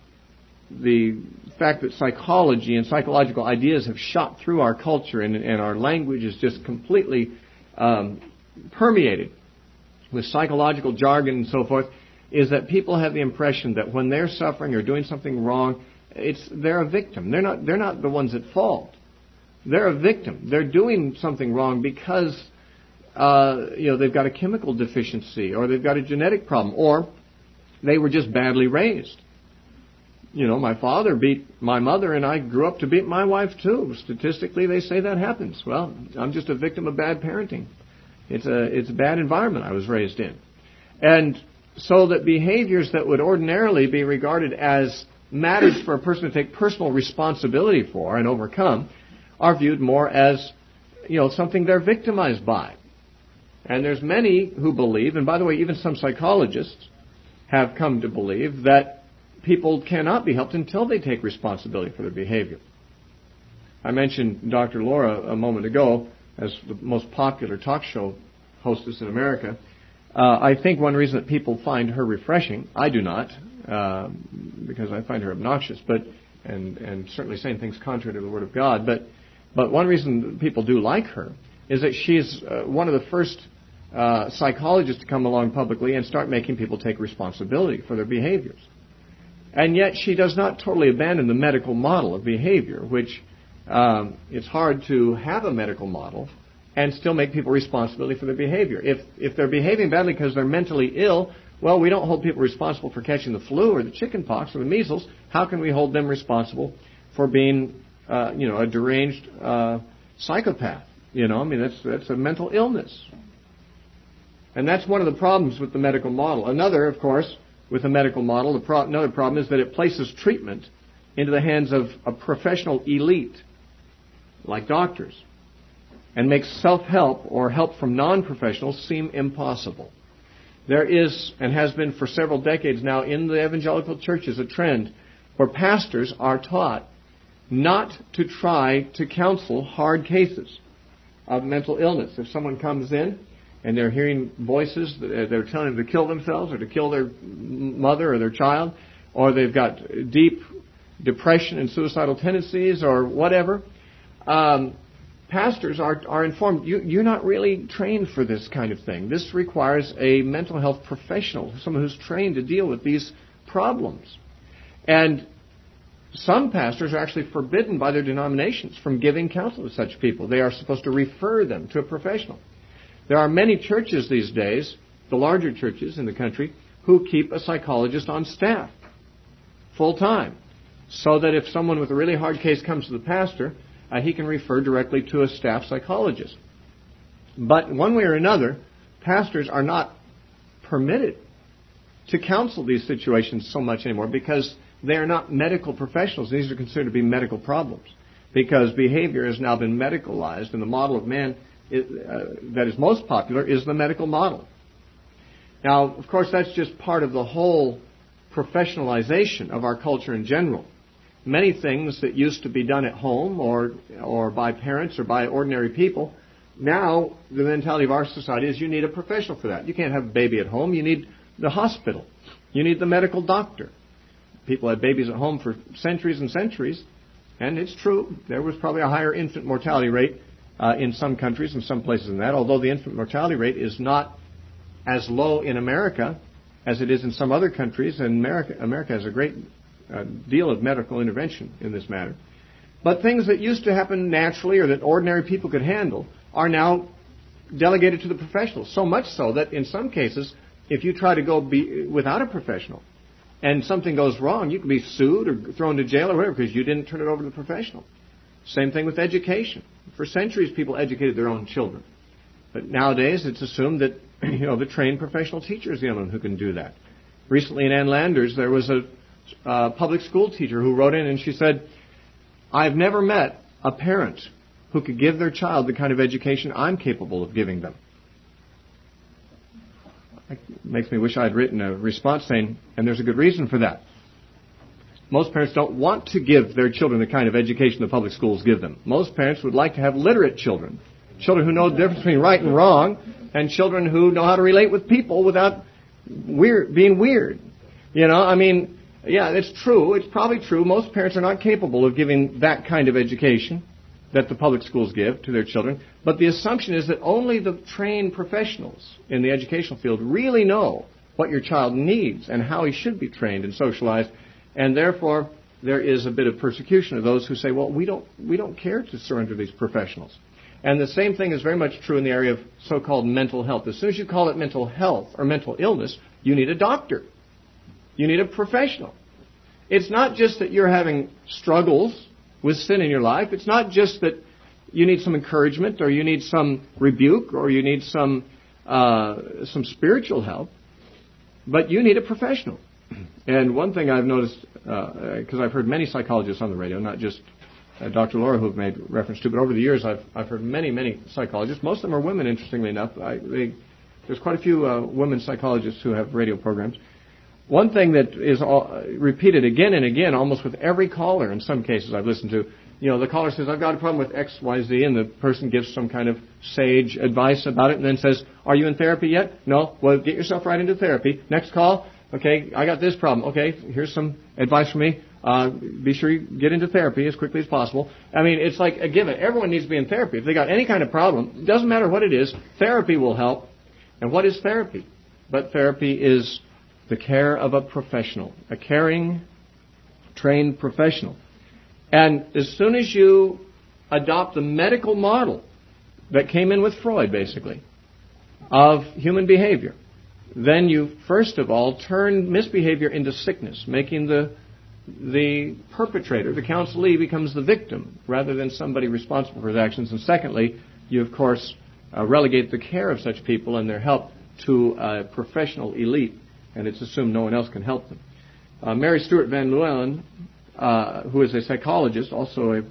fact that psychology and psychological ideas have shot through our culture and our language is just completely permeated with psychological jargon and so forth, is that people have the impression that when they're suffering or doing something wrong, they're a victim. They're not the ones at fault. They're a victim. They're doing something wrong because they've got a chemical deficiency or they've got a genetic problem or they were just badly raised. my father beat my mother, and I grew up to beat my wife too. Statistically, they say that happens. Well, I'm just a victim of bad parenting. It's a bad environment I was raised in. And so that behaviors that would ordinarily be regarded as matters for a person to take personal responsibility for and overcome are viewed more as, something they're victimized by. And there's many who believe, and by the way, even some psychologists have come to believe that people cannot be helped until they take responsibility for their behavior. I mentioned Dr. Laura a moment ago as the most popular talk show hostess in America. I think one reason that people find her refreshing, I do not, because I find her obnoxious, and certainly saying things contrary to the Word of God. But one reason people do like her is that she's one of the first psychologists to come along publicly and start making people take responsibility for their behaviors. And yet she does not totally abandon the medical model of behavior, which it's hard to have a medical model and still make people responsibility for their behavior. If they're behaving badly because they're mentally ill, well, we don't hold people responsible for catching the flu or the chicken pox or the measles. How can we hold them responsible for being, a deranged psychopath? That's a mental illness. And that's one of the problems with the medical model. Another, of course, with the medical model, another problem is that it places treatment into the hands of a professional elite, like doctors, and makes self-help or help from non-professionals seem impossible. There is, and has been for several decades now in the evangelical churches, a trend where pastors are taught not to try to counsel hard cases of mental illness. If someone comes in and they're hearing voices, they're telling them to kill themselves or to kill their mother or their child, or they've got deep depression and suicidal tendencies or whatever, pastors are informed, you're not really trained for this kind of thing. This requires a mental health professional, someone who's trained to deal with these problems. And some pastors are actually forbidden by their denominations from giving counsel to such people. They are supposed to refer them to a professional. There are many churches these days, the larger churches in the country, who keep a psychologist on staff full-time, so that if someone with a really hard case comes to the pastor, he can refer directly to a staff psychologist. But one way or another, pastors are not permitted to counsel these situations so much anymore because they are not medical professionals. These are considered to be medical problems because behavior has now been medicalized, and the model of man that is most popular is the medical model. Now, of course, that's just part of the whole professionalization of our culture in general. Many things that used to be done at home or by parents or by ordinary people, now the mentality of our society is you need a professional for that. You can't have a baby at home. You need the hospital. You need the medical doctor. People had babies at home for centuries and centuries, and it's true. There was probably a higher infant mortality rate in some countries and some places than that, although the infant mortality rate is not as low in America as it is in some other countries, and America has a great deal of medical intervention in this matter. But things that used to happen naturally or that ordinary people could handle are now delegated to the professionals, so much so that in some cases, if you try to go without a professional and something goes wrong, you can be sued or thrown to jail or whatever because you didn't turn it over to the professional. Same thing with education. For centuries, people educated their own children. But nowadays, it's assumed that the trained professional teacher is the only one who can do that. Recently in Ann Landers, there was a public school teacher who wrote in and she said, I've never met a parent who could give their child the kind of education I'm capable of giving them. It makes me wish I'd written a response saying, and there's a good reason for that. Most parents don't want to give their children the kind of education the public schools give them. Most parents would like to have literate children, children who know the difference between right and wrong, and children who know how to relate with people without being weird. Yeah, it's true. It's probably true. Most parents are not capable of giving that kind of education that the public schools give to their children. But the assumption is that only the trained professionals in the educational field really know what your child needs and how he should be trained and socialized. And therefore, there is a bit of persecution of those who say, well, we don't care to surrender these professionals. And the same thing is very much true in the area of so-called mental health. As soon as you call it mental health or mental illness, you need a doctor. You need a professional. It's not just that you're having struggles with sin in your life. It's not just that you need some encouragement or you need some rebuke or you need some spiritual help, but you need a professional. And one thing I've noticed, because I've heard many psychologists on the radio, not just Dr. Laura, who I've made reference to, but over the years I've heard many psychologists. Most of them are women, interestingly enough. There's quite a few women psychologists who have radio programs. One thing that is repeated again and again, almost with every caller in some cases I've listened to, the caller says, I've got a problem with X, Y, Z, and the person gives some kind of sage advice about it and then says, are you in therapy yet? No? Well, get yourself right into therapy. Next call, okay, I got this problem. Okay, here's some advice from me. Be sure you get into therapy as quickly as possible. I mean, it's like a given. Everyone needs to be in therapy. If they got any kind of problem, it doesn't matter what it is, therapy will help. And what is therapy? But therapy is the care of a professional, a caring, trained professional. And as soon as you adopt the medical model that came in with Freud, basically, of human behavior, then you, first of all, turn misbehavior into sickness, making the perpetrator, the counselee, becomes the victim rather than somebody responsible for his actions. And secondly, you, of course, relegate the care of such people and their help to a professional elite, and it's assumed no one else can help them. Mary Stuart Van Leeuwen, who is a psychologist, also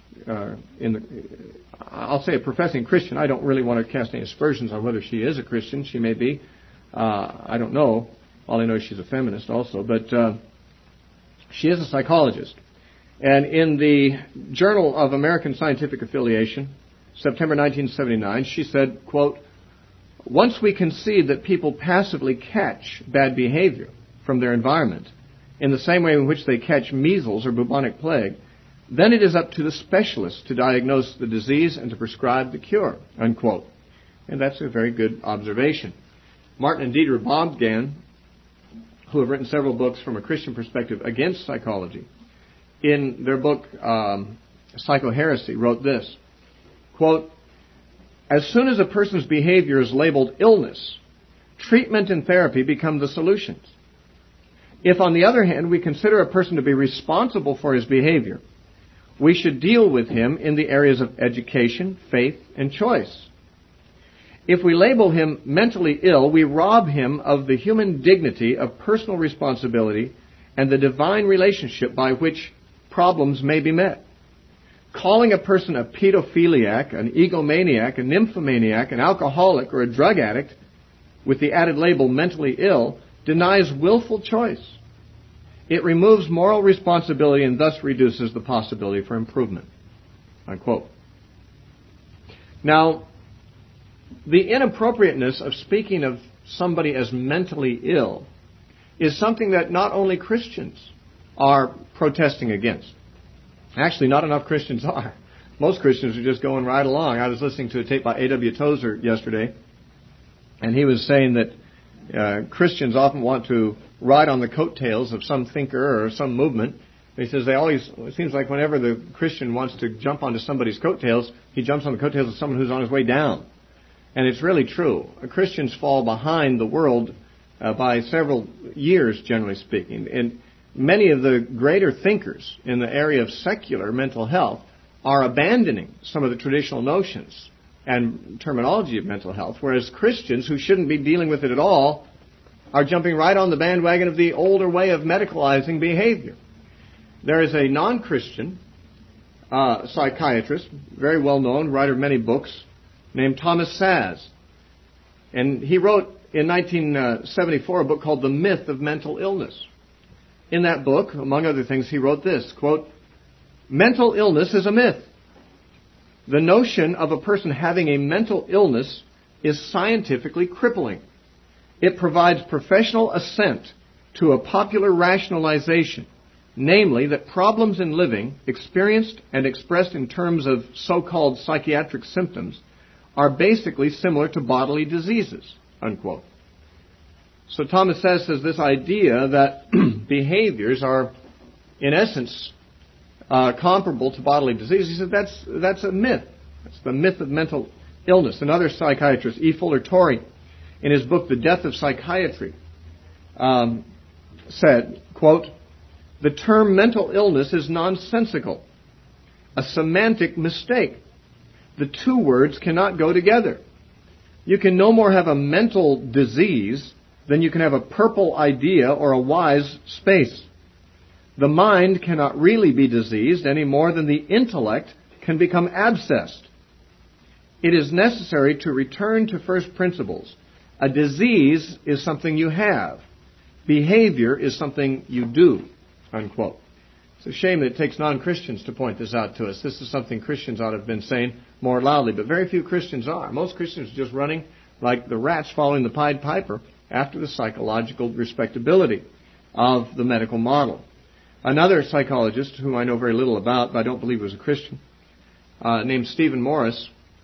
I'll say a professing Christian. I don't really want to cast any aspersions on whether she is a Christian. She may be. I don't know. All I know is she's a feminist also. But she is a psychologist. And in the Journal of American Scientific Affiliation, September 1979, she said, quote, once we concede that people passively catch bad behavior from their environment in the same way in which they catch measles or bubonic plague, then it is up to the specialist to diagnose the disease and to prescribe the cure, unquote. And that's a very good observation. Martin and Dieter Baumgarten, who have written several books from a Christian perspective against psychology, in their book Psychoheresy, wrote this, quote, as soon as a person's behavior is labeled illness, treatment and therapy become the solutions. If, on the other hand, we consider a person to be responsible for his behavior, we should deal with him in the areas of education, faith, and choice. If we label him mentally ill, we rob him of the human dignity of personal responsibility and the divine relationship by which problems may be met. Calling a person a pedophiliac, an egomaniac, a nymphomaniac, an alcoholic, or a drug addict with the added label mentally ill denies willful choice. It removes moral responsibility and thus reduces the possibility for improvement. Unquote. Now, the inappropriateness of speaking of somebody as mentally ill is something that not only Christians are protesting against. Actually, not enough Christians are. Most Christians are just going right along. I was listening to a tape by A.W. Tozer yesterday, and he was saying that Christians often want to ride on the coattails of some thinker or some movement. He says it seems like whenever the Christian wants to jump onto somebody's coattails, he jumps on the coattails of someone who's on his way down. And it's really true. Christians fall behind the world by several years, generally speaking. And many of the greater thinkers in the area of secular mental health are abandoning some of the traditional notions and terminology of mental health, whereas Christians who shouldn't be dealing with it at all are jumping right on the bandwagon of the older way of medicalizing behavior. There is a non-Christian psychiatrist, very well known, writer of many books, named Thomas Szasz. And he wrote in 1974 a book called The Myth of Mental Illness. In that book, among other things, he wrote this, quote, mental illness is a myth. The notion of a person having a mental illness is scientifically crippling. It provides professional assent to a popular rationalization, namely that problems in living, experienced and expressed in terms of so-called psychiatric symptoms, are basically similar to bodily diseases, unquote. So Thomas says this idea that behaviors are, in essence, comparable to bodily disease. He said that's a myth. It's the myth of mental illness. Another psychiatrist, E. Fuller Torrey, in his book The Death of Psychiatry, said, quote, The term mental illness is nonsensical, a semantic mistake. The two words cannot go together. You can no more have a mental disease than you can have a purple idea or a wise space. The mind cannot really be diseased any more than the intellect can become abscessed. It is necessary to return to first principles. A disease is something you have. Behavior is something you do, unquote. It's a shame that it takes non-Christians to point this out to us. This is something Christians ought to have been saying more loudly, but very few Christians are. Most Christians are just running like the rats following the Pied Piper after the psychological respectability of the medical model. Another psychologist, whom I know very little about, but I don't believe was a Christian, named Stephen Morris,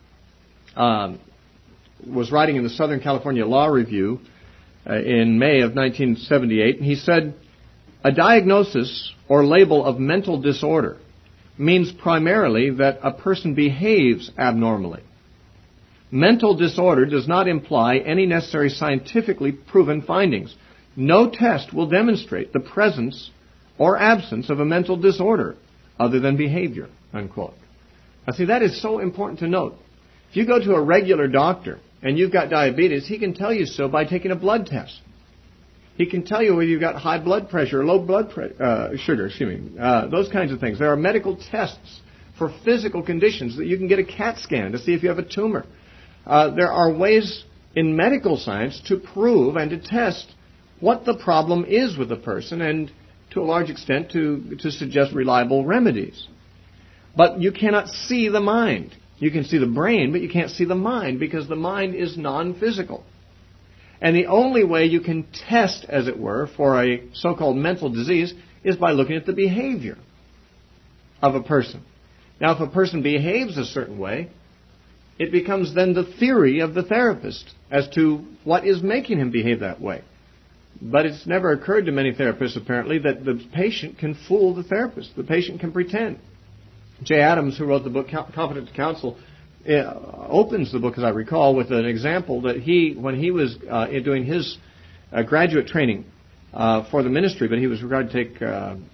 was writing in the Southern California Law Review in May of 1978, and he said, a diagnosis or label of mental disorder means primarily that a person behaves abnormally. Mental disorder does not imply any necessary scientifically proven findings. No test will demonstrate the presence or absence of a mental disorder other than behavior, unquote. Now see, that is so important to note. If you go to a regular doctor and you've got diabetes, he can tell you so by taking a blood test. He can tell you whether you've got high blood pressure or low blood sugar, those kinds of things. There are medical tests for physical conditions that you can get a CAT scan to see if you have a tumor. There are ways in medical science to prove and to test what the problem is with a person and to a large extent to suggest reliable remedies. But you cannot see the mind. You can see the brain, but you can't see the mind because the mind is non-physical. And the only way you can test, as it were, for a so-called mental disease is by looking at the behavior of a person. Now, if a person behaves a certain way, it becomes then the theory of the therapist as to what is making him behave that way. But it's never occurred to many therapists, apparently, that the patient can fool the therapist. The patient can pretend. Jay Adams, who wrote the book Competent to Counsel, opens the book, as I recall, with an example that when he was doing his graduate training for the ministry, but he was required to take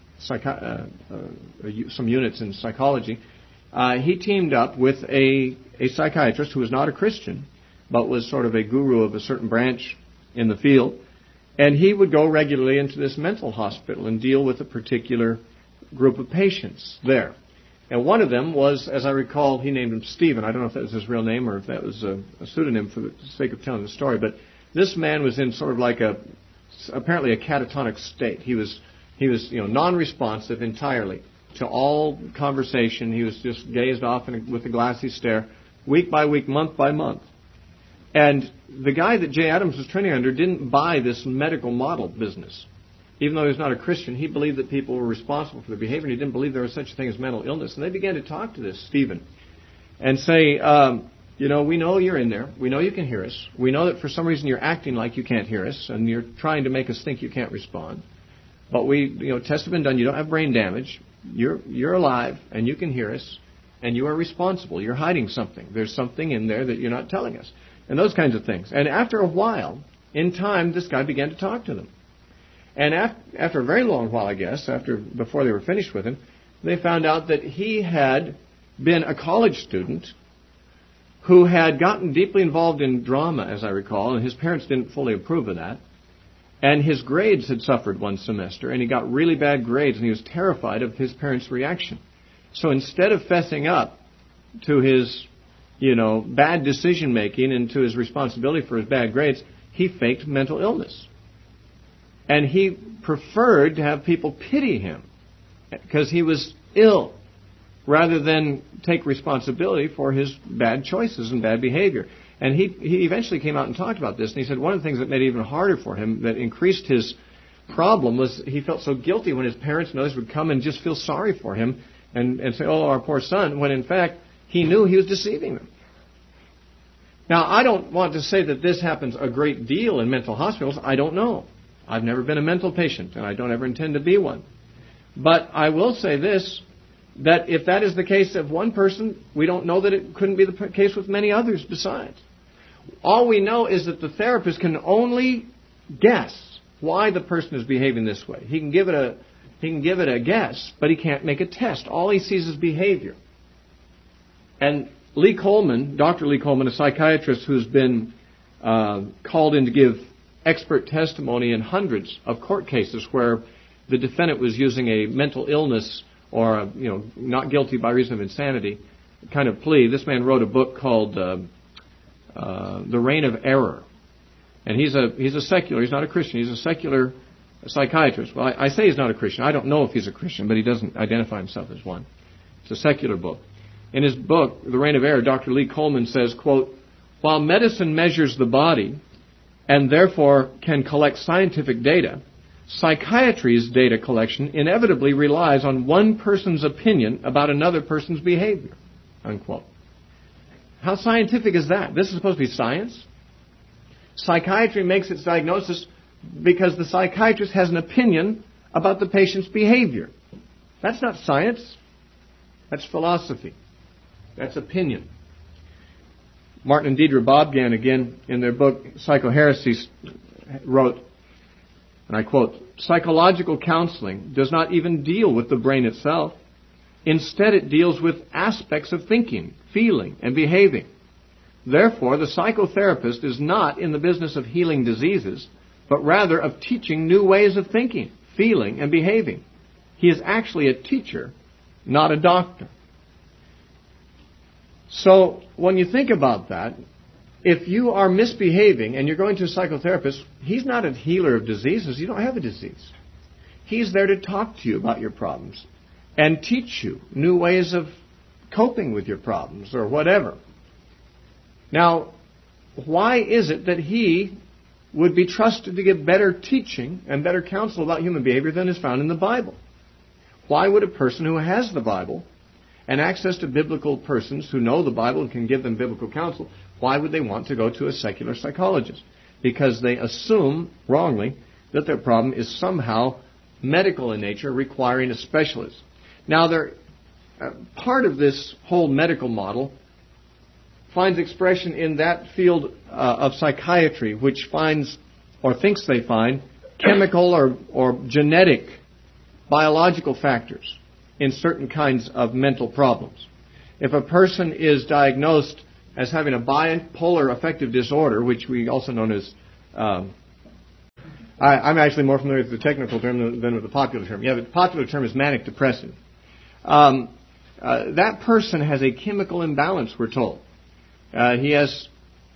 some units in psychology, he teamed up with a psychiatrist who was not a Christian, but was sort of a guru of a certain branch in the field, and he would go regularly into this mental hospital and deal with a particular group of patients there. And one of them was, as I recall, he named him Stephen. I don't know if that was his real name or if that was a pseudonym for the sake of telling the story. But this man was in sort of like apparently a catatonic state. He was non-responsive entirely to all conversation. He was just gazed off with a glassy stare, week by week, month by month. And the guy that Jay Adams was training under didn't buy this medical model business. Even though he was not a Christian, he believed that people were responsible for their behavior, and he didn't believe there was such a thing as mental illness. And they began to talk to this Stephen and say, we know you're in there. We know you can hear us. We know that for some reason you're acting like you can't hear us, and you're trying to make us think you can't respond. But tests have been done. You don't have brain damage. You're alive, and you can hear us, and you are responsible. You're hiding something. There's something in there that you're not telling us, and those kinds of things. And after a while, in time, this guy began to talk to them. And after a very long while, I guess, before they were finished with him, they found out that he had been a college student who had gotten deeply involved in drama, as I recall, and his parents didn't fully approve of that. And his grades had suffered one semester, and he got really bad grades, and he was terrified of his parents' reaction. So instead of fessing up to his, bad decision-making and to his responsibility for his bad grades, he faked mental illness. And he preferred to have people pity him because he was ill rather than take responsibility for his bad choices and bad behavior. And he eventually came out and talked about this. And he said one of the things that made it even harder for him, that increased his problem, was he felt so guilty when his parents and others would come and just feel sorry for him and say, oh, our poor son, when in fact he knew he was deceiving them. Now, I don't want to say that this happens a great deal in mental hospitals. I don't know. I've never been a mental patient, and I don't ever intend to be one. But I will say this, that if that is the case of one person, we don't know that it couldn't be the case with many others besides. All we know is that the therapist can only guess why the person is behaving this way. He can give it He can give it a guess, but he can't make a test. All he sees is behavior. And Lee Coleman, Dr. Lee Coleman, a psychiatrist who's been called in to give expert testimony in hundreds of court cases where the defendant was using a mental illness or not guilty by reason of insanity kind of plea. This man wrote a book called The Reign of Error. And he's a secular, he's not a Christian, he's a secular psychiatrist. Well, I say he's not a Christian. I don't know if he's a Christian, but he doesn't identify himself as one. It's a secular book. In his book, The Reign of Error, Dr. Lee Coleman says, quote, "While medicine measures the body and therefore can collect scientific data, psychiatry's data collection inevitably relies on one person's opinion about another person's behavior." Unquote. How scientific is that? This is supposed to be science? Psychiatry makes its diagnosis because the psychiatrist has an opinion about the patient's behavior. That's not science. That's philosophy. That's opinion. Martin and Deidre Bobgan, again, in their book Psychoheresy, wrote, and I quote, "Psychological counseling does not even deal with the brain itself. Instead, it deals with aspects of thinking, feeling, and behaving. Therefore, the psychotherapist is not in the business of healing diseases, but rather of teaching new ways of thinking, feeling, and behaving. He is actually a teacher, not a doctor." So, when you think about that, if you are misbehaving and you're going to a psychotherapist, he's not a healer of diseases. You don't have a disease. He's there to talk to you about your problems and teach you new ways of coping with your problems or whatever. Now, why is it that he would be trusted to give better teaching and better counsel about human behavior than is found in the Bible? Why would a person who has the Bible and access to biblical persons who know the Bible and can give them biblical counsel, why would they want to go to a secular psychologist? Because they assume, wrongly, that their problem is somehow medical in nature, requiring a specialist. Now, part of this whole medical model finds expression in that field of psychiatry, which finds, or thinks they find, chemical or genetic, biological factors in certain kinds of mental problems. If a person is diagnosed as having a bipolar affective disorder, which we also know as, I'm actually more familiar with the technical term than with the popular term. Yeah, the popular term is manic depressive. That person has a chemical imbalance, we're told. He has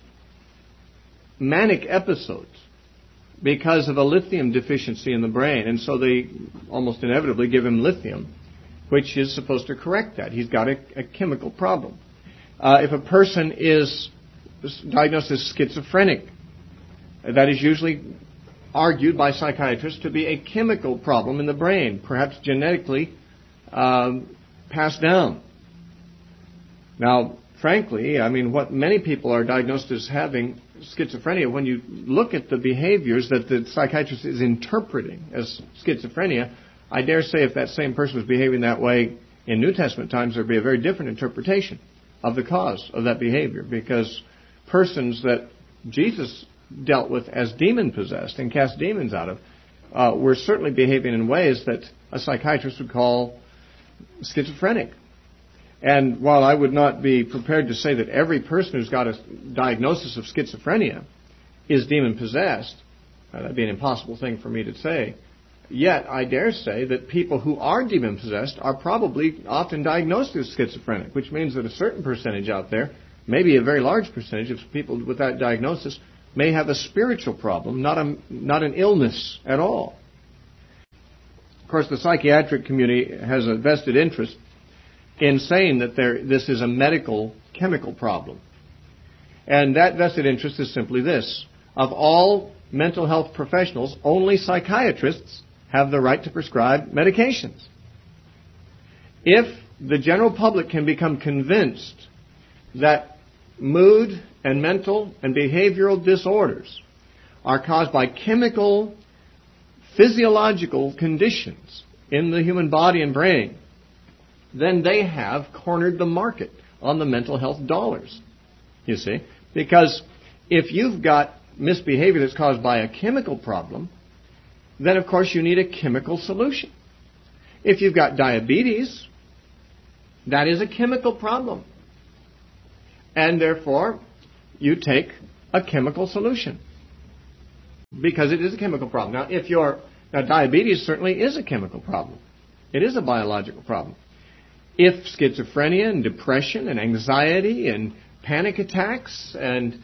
manic episodes because of a lithium deficiency in the brain, and so they almost inevitably give him lithium, which is supposed to correct that. He's got a chemical problem. If a person is diagnosed as schizophrenic, that is usually argued by psychiatrists to be a chemical problem in the brain, perhaps genetically passed down. Now, frankly, I mean, what many people are diagnosed as having schizophrenia, when you look at the behaviors that the psychiatrist is interpreting as schizophrenia, I dare say if that same person was behaving that way in New Testament times, there would be a very different interpretation of the cause of that behavior, because persons that Jesus dealt with as demon-possessed and cast demons out of were certainly behaving in ways that a psychiatrist would call schizophrenic. And while I would not be prepared to say that every person who's got a diagnosis of schizophrenia is demon-possessed, that'd be an impossible thing for me to say, yet I dare say that people who are demon-possessed are probably often diagnosed as schizophrenic, which means that a certain percentage out there, maybe a very large percentage of people with that diagnosis, may have a spiritual problem, not an illness at all. Of course, the psychiatric community has a vested interest in saying that this is a medical chemical problem. And that vested interest is simply this: of all mental health professionals, only psychiatrists have the right to prescribe medications. If the general public can become convinced that mood and mental and behavioral disorders are caused by chemical, physiological conditions in the human body and brain, then they have cornered the market on the mental health dollars, you see. Because if you've got misbehavior that's caused by a chemical problem, then of course you need a chemical solution. If you've got diabetes, that is a chemical problem. And therefore, you take a chemical solution. Because it is a chemical problem. Now, diabetes certainly is a chemical problem. It is a biological problem. If schizophrenia and depression and anxiety and panic attacks and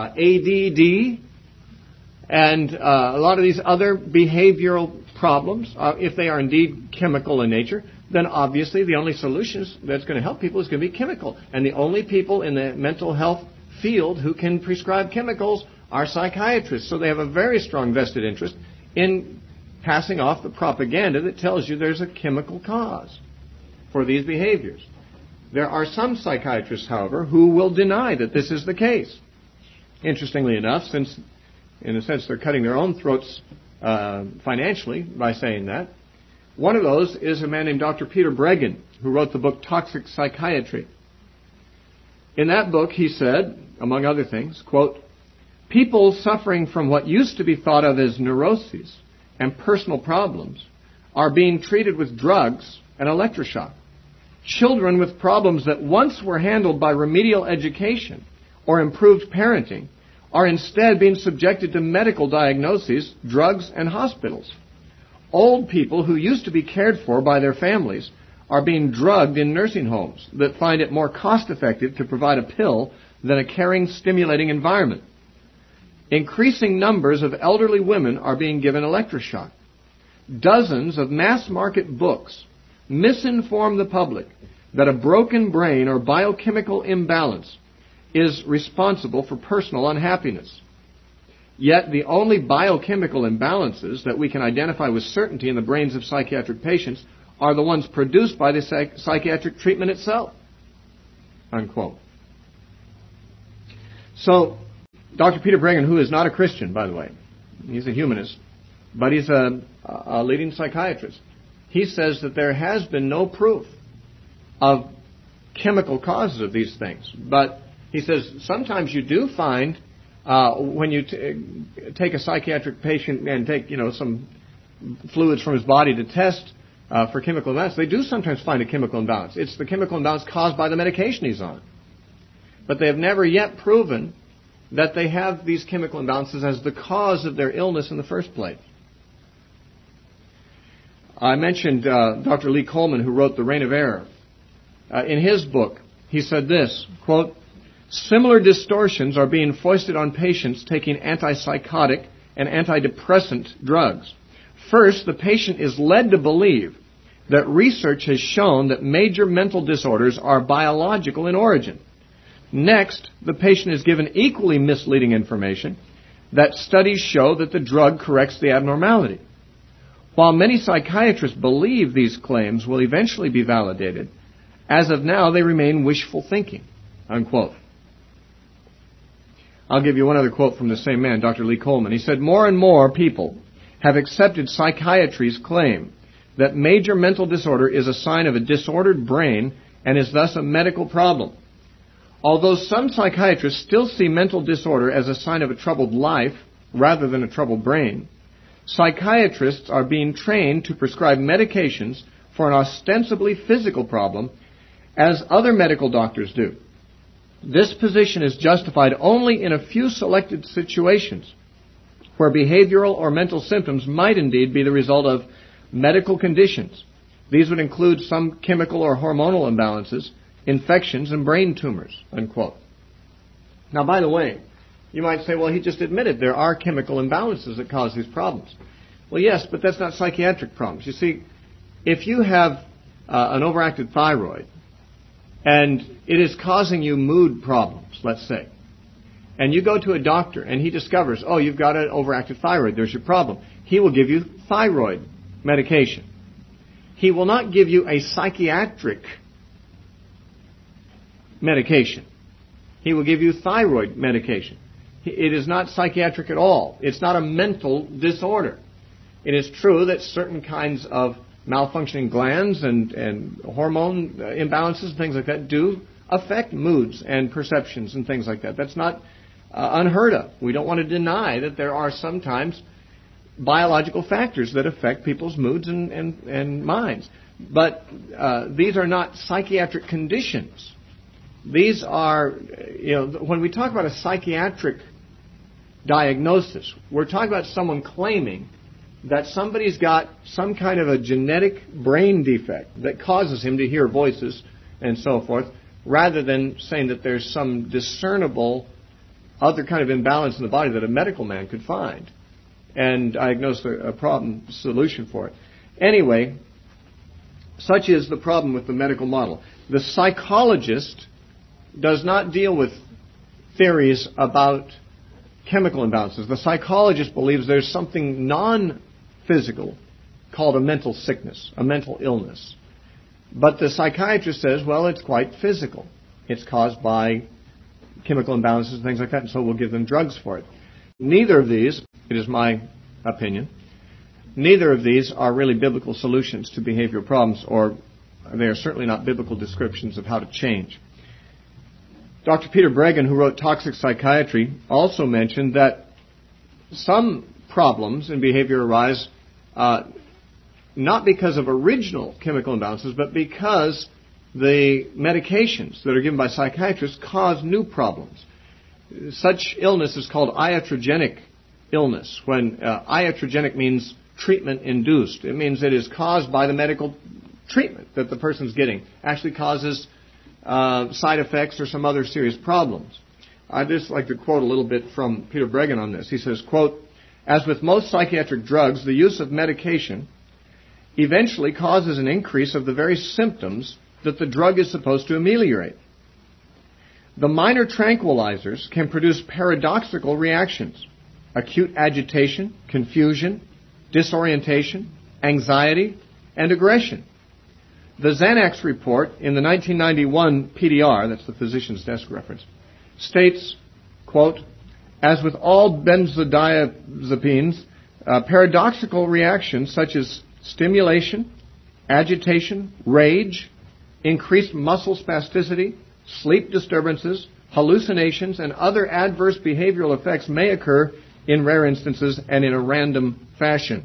ADD and a lot of these other behavioral problems, if they are indeed chemical in nature, then obviously the only solutions that's going to help people is going to be chemical. And the only people in the mental health field who can prescribe chemicals are psychiatrists. So they have a very strong vested interest in passing off the propaganda that tells you there's a chemical cause for these behaviors. There are some psychiatrists, however, who will deny that this is the case. Interestingly enough, since in a sense they're cutting their own throats financially by saying that, one of those is a man named Dr. Peter Breggin, who wrote the book Toxic Psychiatry. In that book, he said, among other things, quote, "People suffering from what used to be thought of as neuroses and personal problems are being treated with drugs and electroshock. Children with problems that once were handled by remedial education or improved parenting are instead being subjected to medical diagnoses, drugs, and hospitals. Old people who used to be cared for by their families are being drugged in nursing homes that find it more cost-effective to provide a pill than a caring, stimulating environment. Increasing numbers of elderly women are being given electroshock. Dozens of mass-market books misinform the public that a broken brain or biochemical imbalance is responsible for personal unhappiness. Yet the only biochemical imbalances that we can identify with certainty in the brains of psychiatric patients are the ones produced by the psychiatric treatment itself." Unquote. So, Dr. Peter Breggin, who is not a Christian, by the way, he's a humanist, but he's a leading psychiatrist, he says that there has been no proof of chemical causes of these things. But he says sometimes you do find, when you take a psychiatric patient and take, some fluids from his body to test for chemical imbalance, they do sometimes find a chemical imbalance. It's the chemical imbalance caused by the medication he's on. But they have never yet proven that they have these chemical imbalances as the cause of their illness in the first place. I mentioned Dr. Lee Coleman, who wrote The Reign of Error. In his book, he said this, quote, "Similar distortions are being foisted on patients taking antipsychotic and antidepressant drugs. First, the patient is led to believe that research has shown that major mental disorders are biological in origin. Next, the patient is given equally misleading information that studies show that the drug corrects the abnormality. While many psychiatrists believe these claims will eventually be validated, as of now they remain wishful thinking." Unquote. I'll give you one other quote from the same man, Dr. Lee Coleman. He said, "More and more people have accepted psychiatry's claim that major mental disorder is a sign of a disordered brain and is thus a medical problem. Although some psychiatrists still see mental disorder as a sign of a troubled life rather than a troubled brain, psychiatrists are being trained to prescribe medications for an ostensibly physical problem as other medical doctors do. This position is justified only in a few selected situations where behavioral or mental symptoms might indeed be the result of medical conditions. These would include some chemical or hormonal imbalances, infections, and brain tumors." Unquote. Now, by the way, you might say, well, he just admitted there are chemical imbalances that cause these problems. Well, yes, but that's not psychiatric problems. You see, if you have an overactive thyroid, and it is causing you mood problems, let's say, and you go to a doctor and he discovers, oh, you've got an overactive thyroid, there's your problem. He will give you thyroid medication. He will not give you a psychiatric medication. He will give you thyroid medication. It is not psychiatric at all. It's not a mental disorder. It is true that certain kinds of malfunctioning glands and hormone imbalances and things like that do affect moods and perceptions and things like that. That's not unheard of. We don't want to deny that there are sometimes biological factors that affect people's moods and minds. But these are not psychiatric conditions. These are, when we talk about a psychiatric diagnosis, we're talking about someone claiming that somebody's got some kind of a genetic brain defect that causes him to hear voices and so forth, rather than saying that there's some discernible other kind of imbalance in the body that a medical man could find and diagnose a problem solution for it. Anyway, such is the problem with the medical model. The psychologist does not deal with theories about chemical imbalances. The psychologist believes there's something non-physical called a mental sickness, a mental illness. But the psychiatrist says, well, it's quite physical. It's caused by chemical imbalances and things like that, and so we'll give them drugs for it. Neither of these, it is my opinion, neither of these are really biblical solutions to behavioral problems, or they are certainly not biblical descriptions of how to change. Dr. Peter Breggin, who wrote Toxic Psychiatry, also mentioned that some problems in behavior arise not because of original chemical imbalances, but because the medications that are given by psychiatrists cause new problems. Such illness is called iatrogenic illness, when iatrogenic means treatment-induced. It means it is caused by the medical treatment that the person's getting. Actually causes side effects or some other serious problems. I'd just like to quote a little bit from Peter Breggin on this. He says, quote, "As with most psychiatric drugs, the use of medication eventually causes an increase of the very symptoms that the drug is supposed to ameliorate. The minor tranquilizers can produce paradoxical reactions: acute agitation, confusion, disorientation, anxiety, and aggression. The Xanax report in the 1991 PDR, that's the physician's desk reference, states, quote, "As with all benzodiazepines, paradoxical reactions such as stimulation, agitation, rage, increased muscle spasticity, sleep disturbances, hallucinations, and other adverse behavioral effects may occur in rare instances and in a random fashion.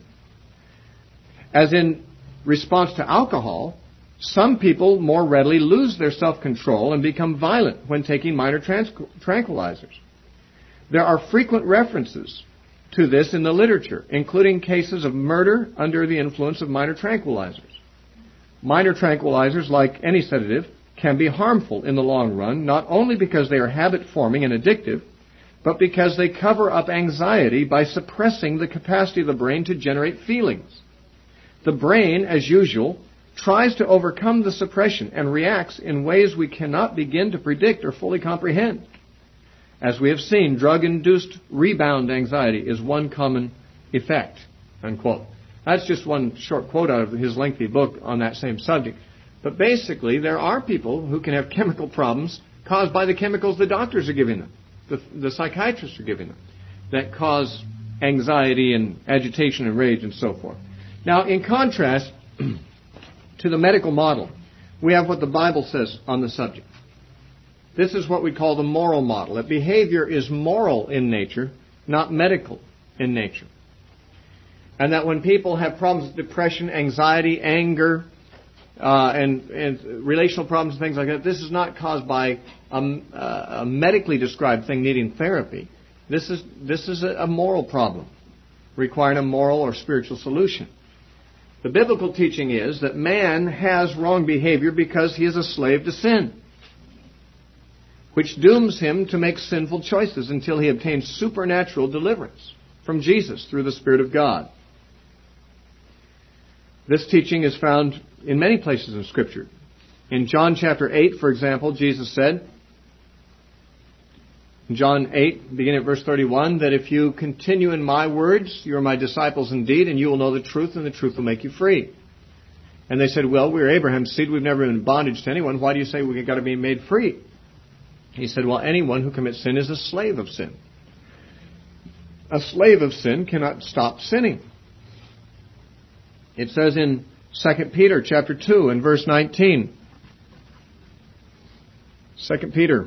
As in response to alcohol, some people more readily lose their self-control and become violent when taking minor tranquilizers. There are frequent references to this in the literature, including cases of murder under the influence of minor tranquilizers. Minor tranquilizers, like any sedative, can be harmful in the long run, not only because they are habit-forming and addictive, but because they cover up anxiety by suppressing the capacity of the brain to generate feelings. The brain, as usual, tries to overcome the suppression and reacts in ways we cannot begin to predict or fully comprehend. As we have seen, drug-induced rebound anxiety is one common effect," unquote. That's just one short quote out of his lengthy book on that same subject. But basically, there are people who can have chemical problems caused by the chemicals the doctors are giving them, the psychiatrists are giving them, that cause anxiety and agitation and rage and so forth. Now, in contrast to the medical model, we have what the Bible says on the subject. This is what we call the moral model, that behavior is moral in nature, not medical in nature. And that when people have problems with depression, anxiety, anger, and relational problems and things like that, this is not caused by a medically described thing needing therapy. This is a moral problem requiring a moral or spiritual solution. The biblical teaching is that man has wrong behavior because he is a slave to sin, which dooms him to make sinful choices until he obtains supernatural deliverance from Jesus through the Spirit of God. This teaching is found in many places in Scripture. In John chapter 8, for example, Jesus said, in John 8, beginning at verse 31, that if you continue in my words, you are my disciples indeed, and you will know the truth, and the truth will make you free. And they said, well, we're Abraham's seed, we've never been in bondage to anyone. Why do you say we've got to be made free? He said, well, anyone who commits sin is a slave of sin. A slave of sin cannot stop sinning. It says in 2 Peter chapter 2 and verse 19. 2 Peter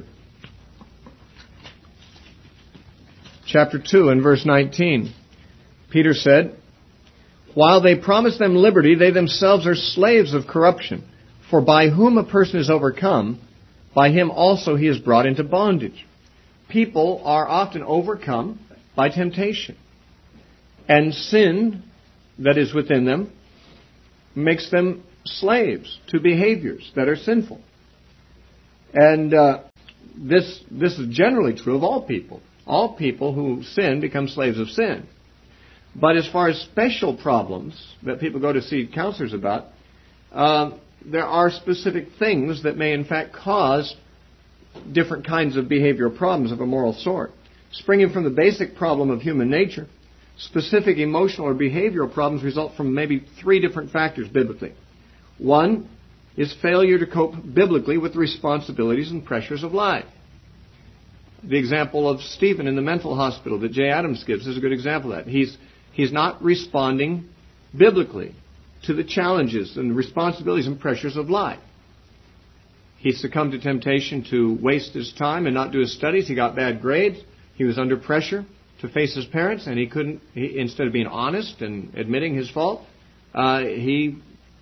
chapter 2 and verse 19. Peter said, While they promise them liberty, they themselves are slaves of corruption. For by whom a person is overcome, by him also he is brought into bondage. People are often overcome by temptation. And sin that is within them makes them slaves to behaviors that are sinful. And this is generally true of all people. All people who sin become slaves of sin. But as far as special problems that people go to see counselors about, there are specific things that may in fact cause different kinds of behavioral problems of a moral sort. Springing from the basic problem of human nature, specific emotional or behavioral problems result from maybe three different factors biblically. One is failure to cope biblically with the responsibilities and pressures of life. The example of Stephen in the mental hospital that Jay Adams gives is a good example of that. He's not responding biblically to the challenges and the responsibilities and pressures of life. He succumbed to temptation to waste his time and not do his studies. He got bad grades. He was under pressure to face his parents, and instead of being honest and admitting his fault, he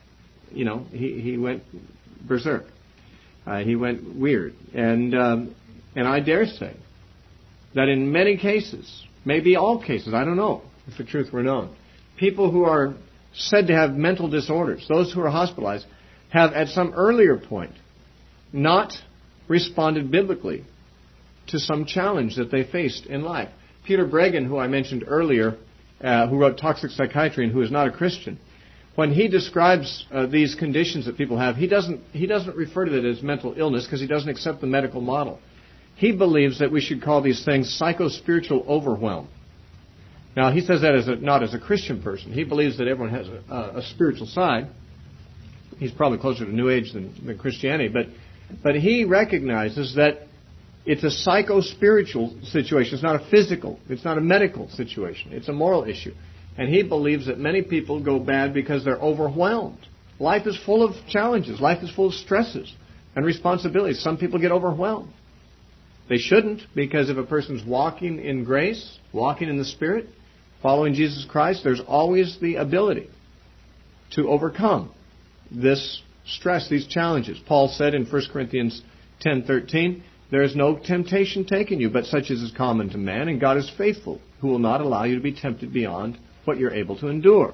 went berserk. He went weird. And I dare say that in many cases, maybe all cases, I don't know if the truth were known, people who are said to have mental disorders, those who are hospitalized, have at some earlier point not responded biblically to some challenge that they faced in life. Peter Bregan, who I mentioned earlier, who wrote Toxic Psychiatry and who is not a Christian, when he describes these conditions that people have, he doesn't refer to it as mental illness because he doesn't accept the medical model. He believes that we should call these things psychospiritual overwhelm. Now, he says that not as a Christian person. He believes that everyone has a spiritual side. He's probably closer to New Age than Christianity, but he recognizes that it's a psycho-spiritual situation. It's not a physical. It's not a medical situation. It's a moral issue. And he believes that many people go bad because they're overwhelmed. Life is full of challenges. Life is full of stresses and responsibilities. Some people get overwhelmed. They shouldn't, because if a person's walking in grace, walking in the Spirit, following Jesus Christ, there's always the ability to overcome this stress, these challenges. Paul said in 1 Corinthians 10:13, there is no temptation taken you, but such as is common to man, and God is faithful, who will not allow you to be tempted beyond what you're able to endure,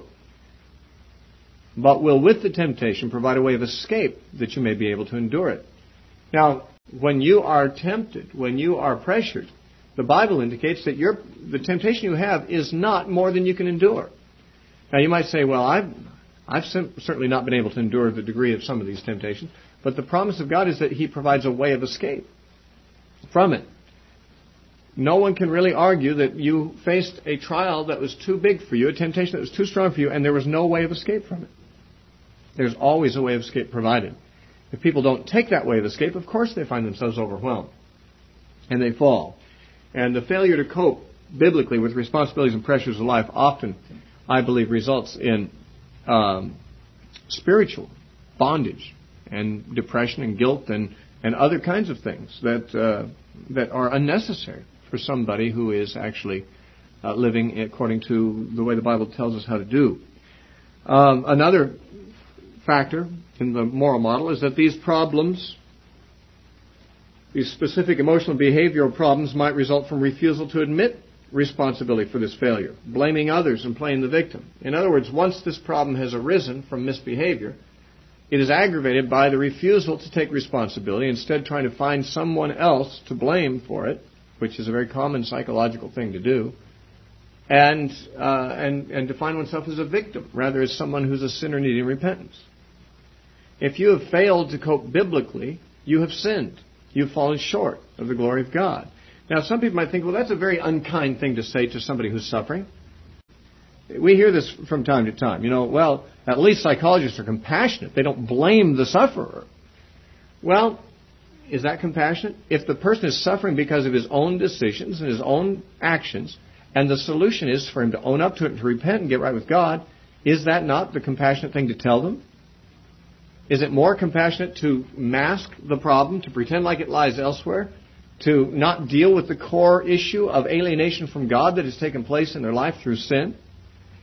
but will with the temptation provide a way of escape that you may be able to endure it. Now, when you are tempted, when you are pressured, the Bible indicates that the temptation you have is not more than you can endure. Now, you might say, well, I've certainly not been able to endure the degree of some of these temptations, but the promise of God is that He provides a way of escape from it. No one can really argue that you faced a trial that was too big for you, a temptation that was too strong for you, and there was no way of escape from it. There's always a way of escape provided. If people don't take that way of escape, of course they find themselves overwhelmed, and they fall. And the failure to cope biblically with responsibilities and pressures of life often, I believe, results in spiritual bondage and depression and guilt and other kinds of things that are unnecessary for somebody who is actually living according to the way the Bible tells us how to do. Another factor in the moral model is that these problems, these specific emotional behavioral problems, might result from refusal to admit responsibility for this failure, blaming others and playing the victim. In other words, once this problem has arisen from misbehavior, it is aggravated by the refusal to take responsibility, instead trying to find someone else to blame for it, which is a very common psychological thing to do, and to find oneself as a victim, rather as someone who's a sinner needing repentance. If you have failed to cope biblically, you have sinned. You've fallen short of the glory of God. Now, some people might think, well, that's a very unkind thing to say to somebody who's suffering. We hear this from time to time. Well, at least psychologists are compassionate. They don't blame the sufferer. Well, is that compassionate? If the person is suffering because of his own decisions and his own actions, and the solution is for him to own up to it and to repent and get right with God, is that not the compassionate thing to tell them? Is it more compassionate to mask the problem, to pretend like it lies elsewhere, to not deal with the core issue of alienation from God that has taken place in their life through sin?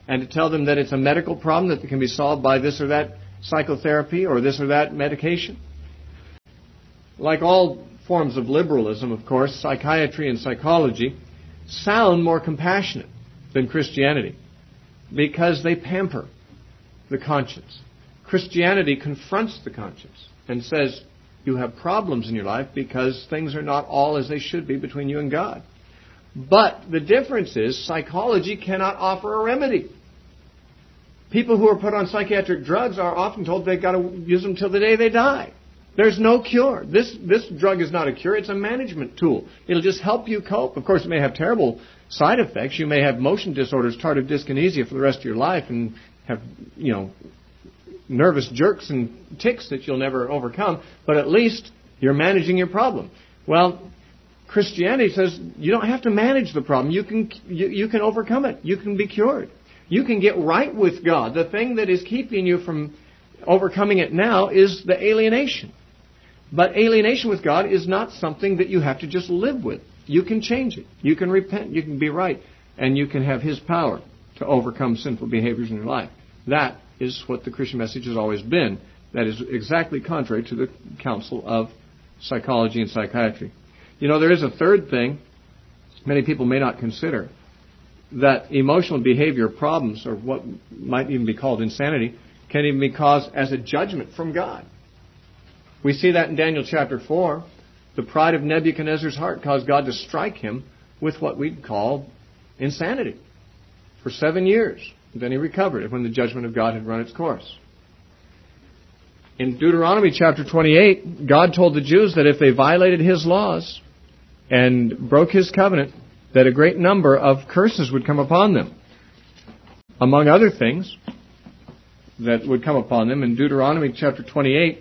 and to tell them that it's a medical problem that can be solved by this or that psychotherapy or this or that medication. Like all forms of liberalism, of course, psychiatry and psychology sound more compassionate than Christianity because they pamper the conscience. Christianity confronts the conscience and says, you have problems in your life because things are not all as they should be between you and God. But the difference is psychology cannot offer a remedy. People who are put on psychiatric drugs are often told they've got to use them till the day they die. There's no cure. This drug is not a cure. It's a management tool. It'll just help you cope. Of course, it may have terrible side effects. You may have motion disorders, tardive dyskinesia for the rest of your life and have, nervous jerks and tics that you'll never overcome. But at least you're managing your problem. Well, Christianity says you don't have to manage the problem. You can overcome it. You can be cured. You can get right with God. The thing that is keeping you from overcoming it now is the alienation. But alienation with God is not something that you have to just live with. You can change it. You can repent. You can be right. And you can have His power to overcome sinful behaviors in your life. That is what the Christian message has always been. That is exactly contrary to the counsel of psychology and psychiatry. There is a third thing many people may not consider, that emotional behavior problems, or what might even be called insanity, can even be caused as a judgment from God. We see that in Daniel chapter 4. The pride of Nebuchadnezzar's heart caused God to strike him with what we'd call insanity for 7 years. Then he recovered it when the judgment of God had run its course. In Deuteronomy chapter 28, God told the Jews that if they violated His laws and broke His covenant, that a great number of curses would come upon them. Among other things that would come upon them, in Deuteronomy chapter 28,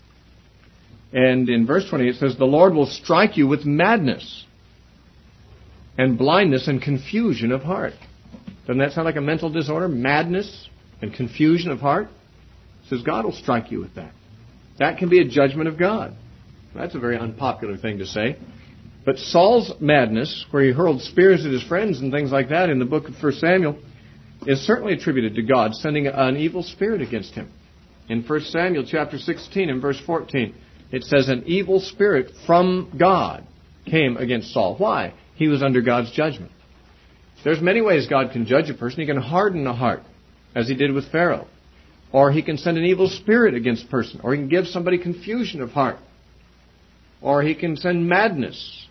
and in verse 28 it says, the Lord will strike you with madness and blindness and confusion of heart. Doesn't that sound like a mental disorder? Madness and confusion of heart? It says God will strike you with that. That can be a judgment of God. That's a very unpopular thing to say. But Saul's madness, where he hurled spears at his friends and things like that in the book of 1 Samuel, is certainly attributed to God sending an evil spirit against him. In 1 Samuel chapter 16 and verse 14, it says an evil spirit from God came against Saul. Why? He was under God's judgment. There's many ways God can judge a person. He can harden a heart, as He did with Pharaoh. Or He can send an evil spirit against a person. Or He can give somebody confusion of heart. Or He can send madness.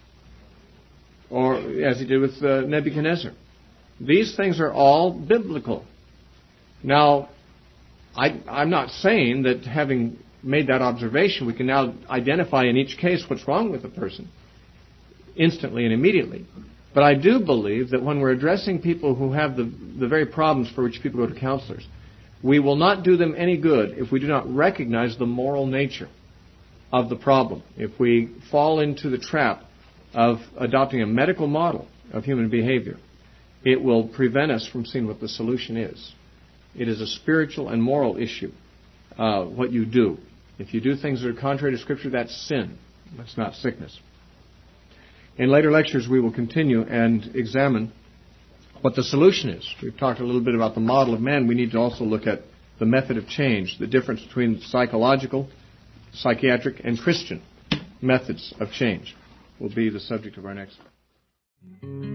Or as He did with Nebuchadnezzar. These things are all biblical. Now, I'm not saying that having made that observation, we can now identify in each case what's wrong with a person instantly and immediately. But I do believe that when we're addressing people who have the very problems for which people go to counselors, we will not do them any good if we do not recognize the moral nature of the problem. If we fall into the trap of adopting a medical model of human behavior, it will prevent us from seeing what the solution is. It is a spiritual and moral issue, what you do. If you do things that are contrary to Scripture, that's sin. That's not sickness. In later lectures, we will continue and examine what the solution is. We've talked a little bit about the model of man. We need to also look at the method of change, the difference between psychological, psychiatric, and Christian methods of change will be the subject of our next.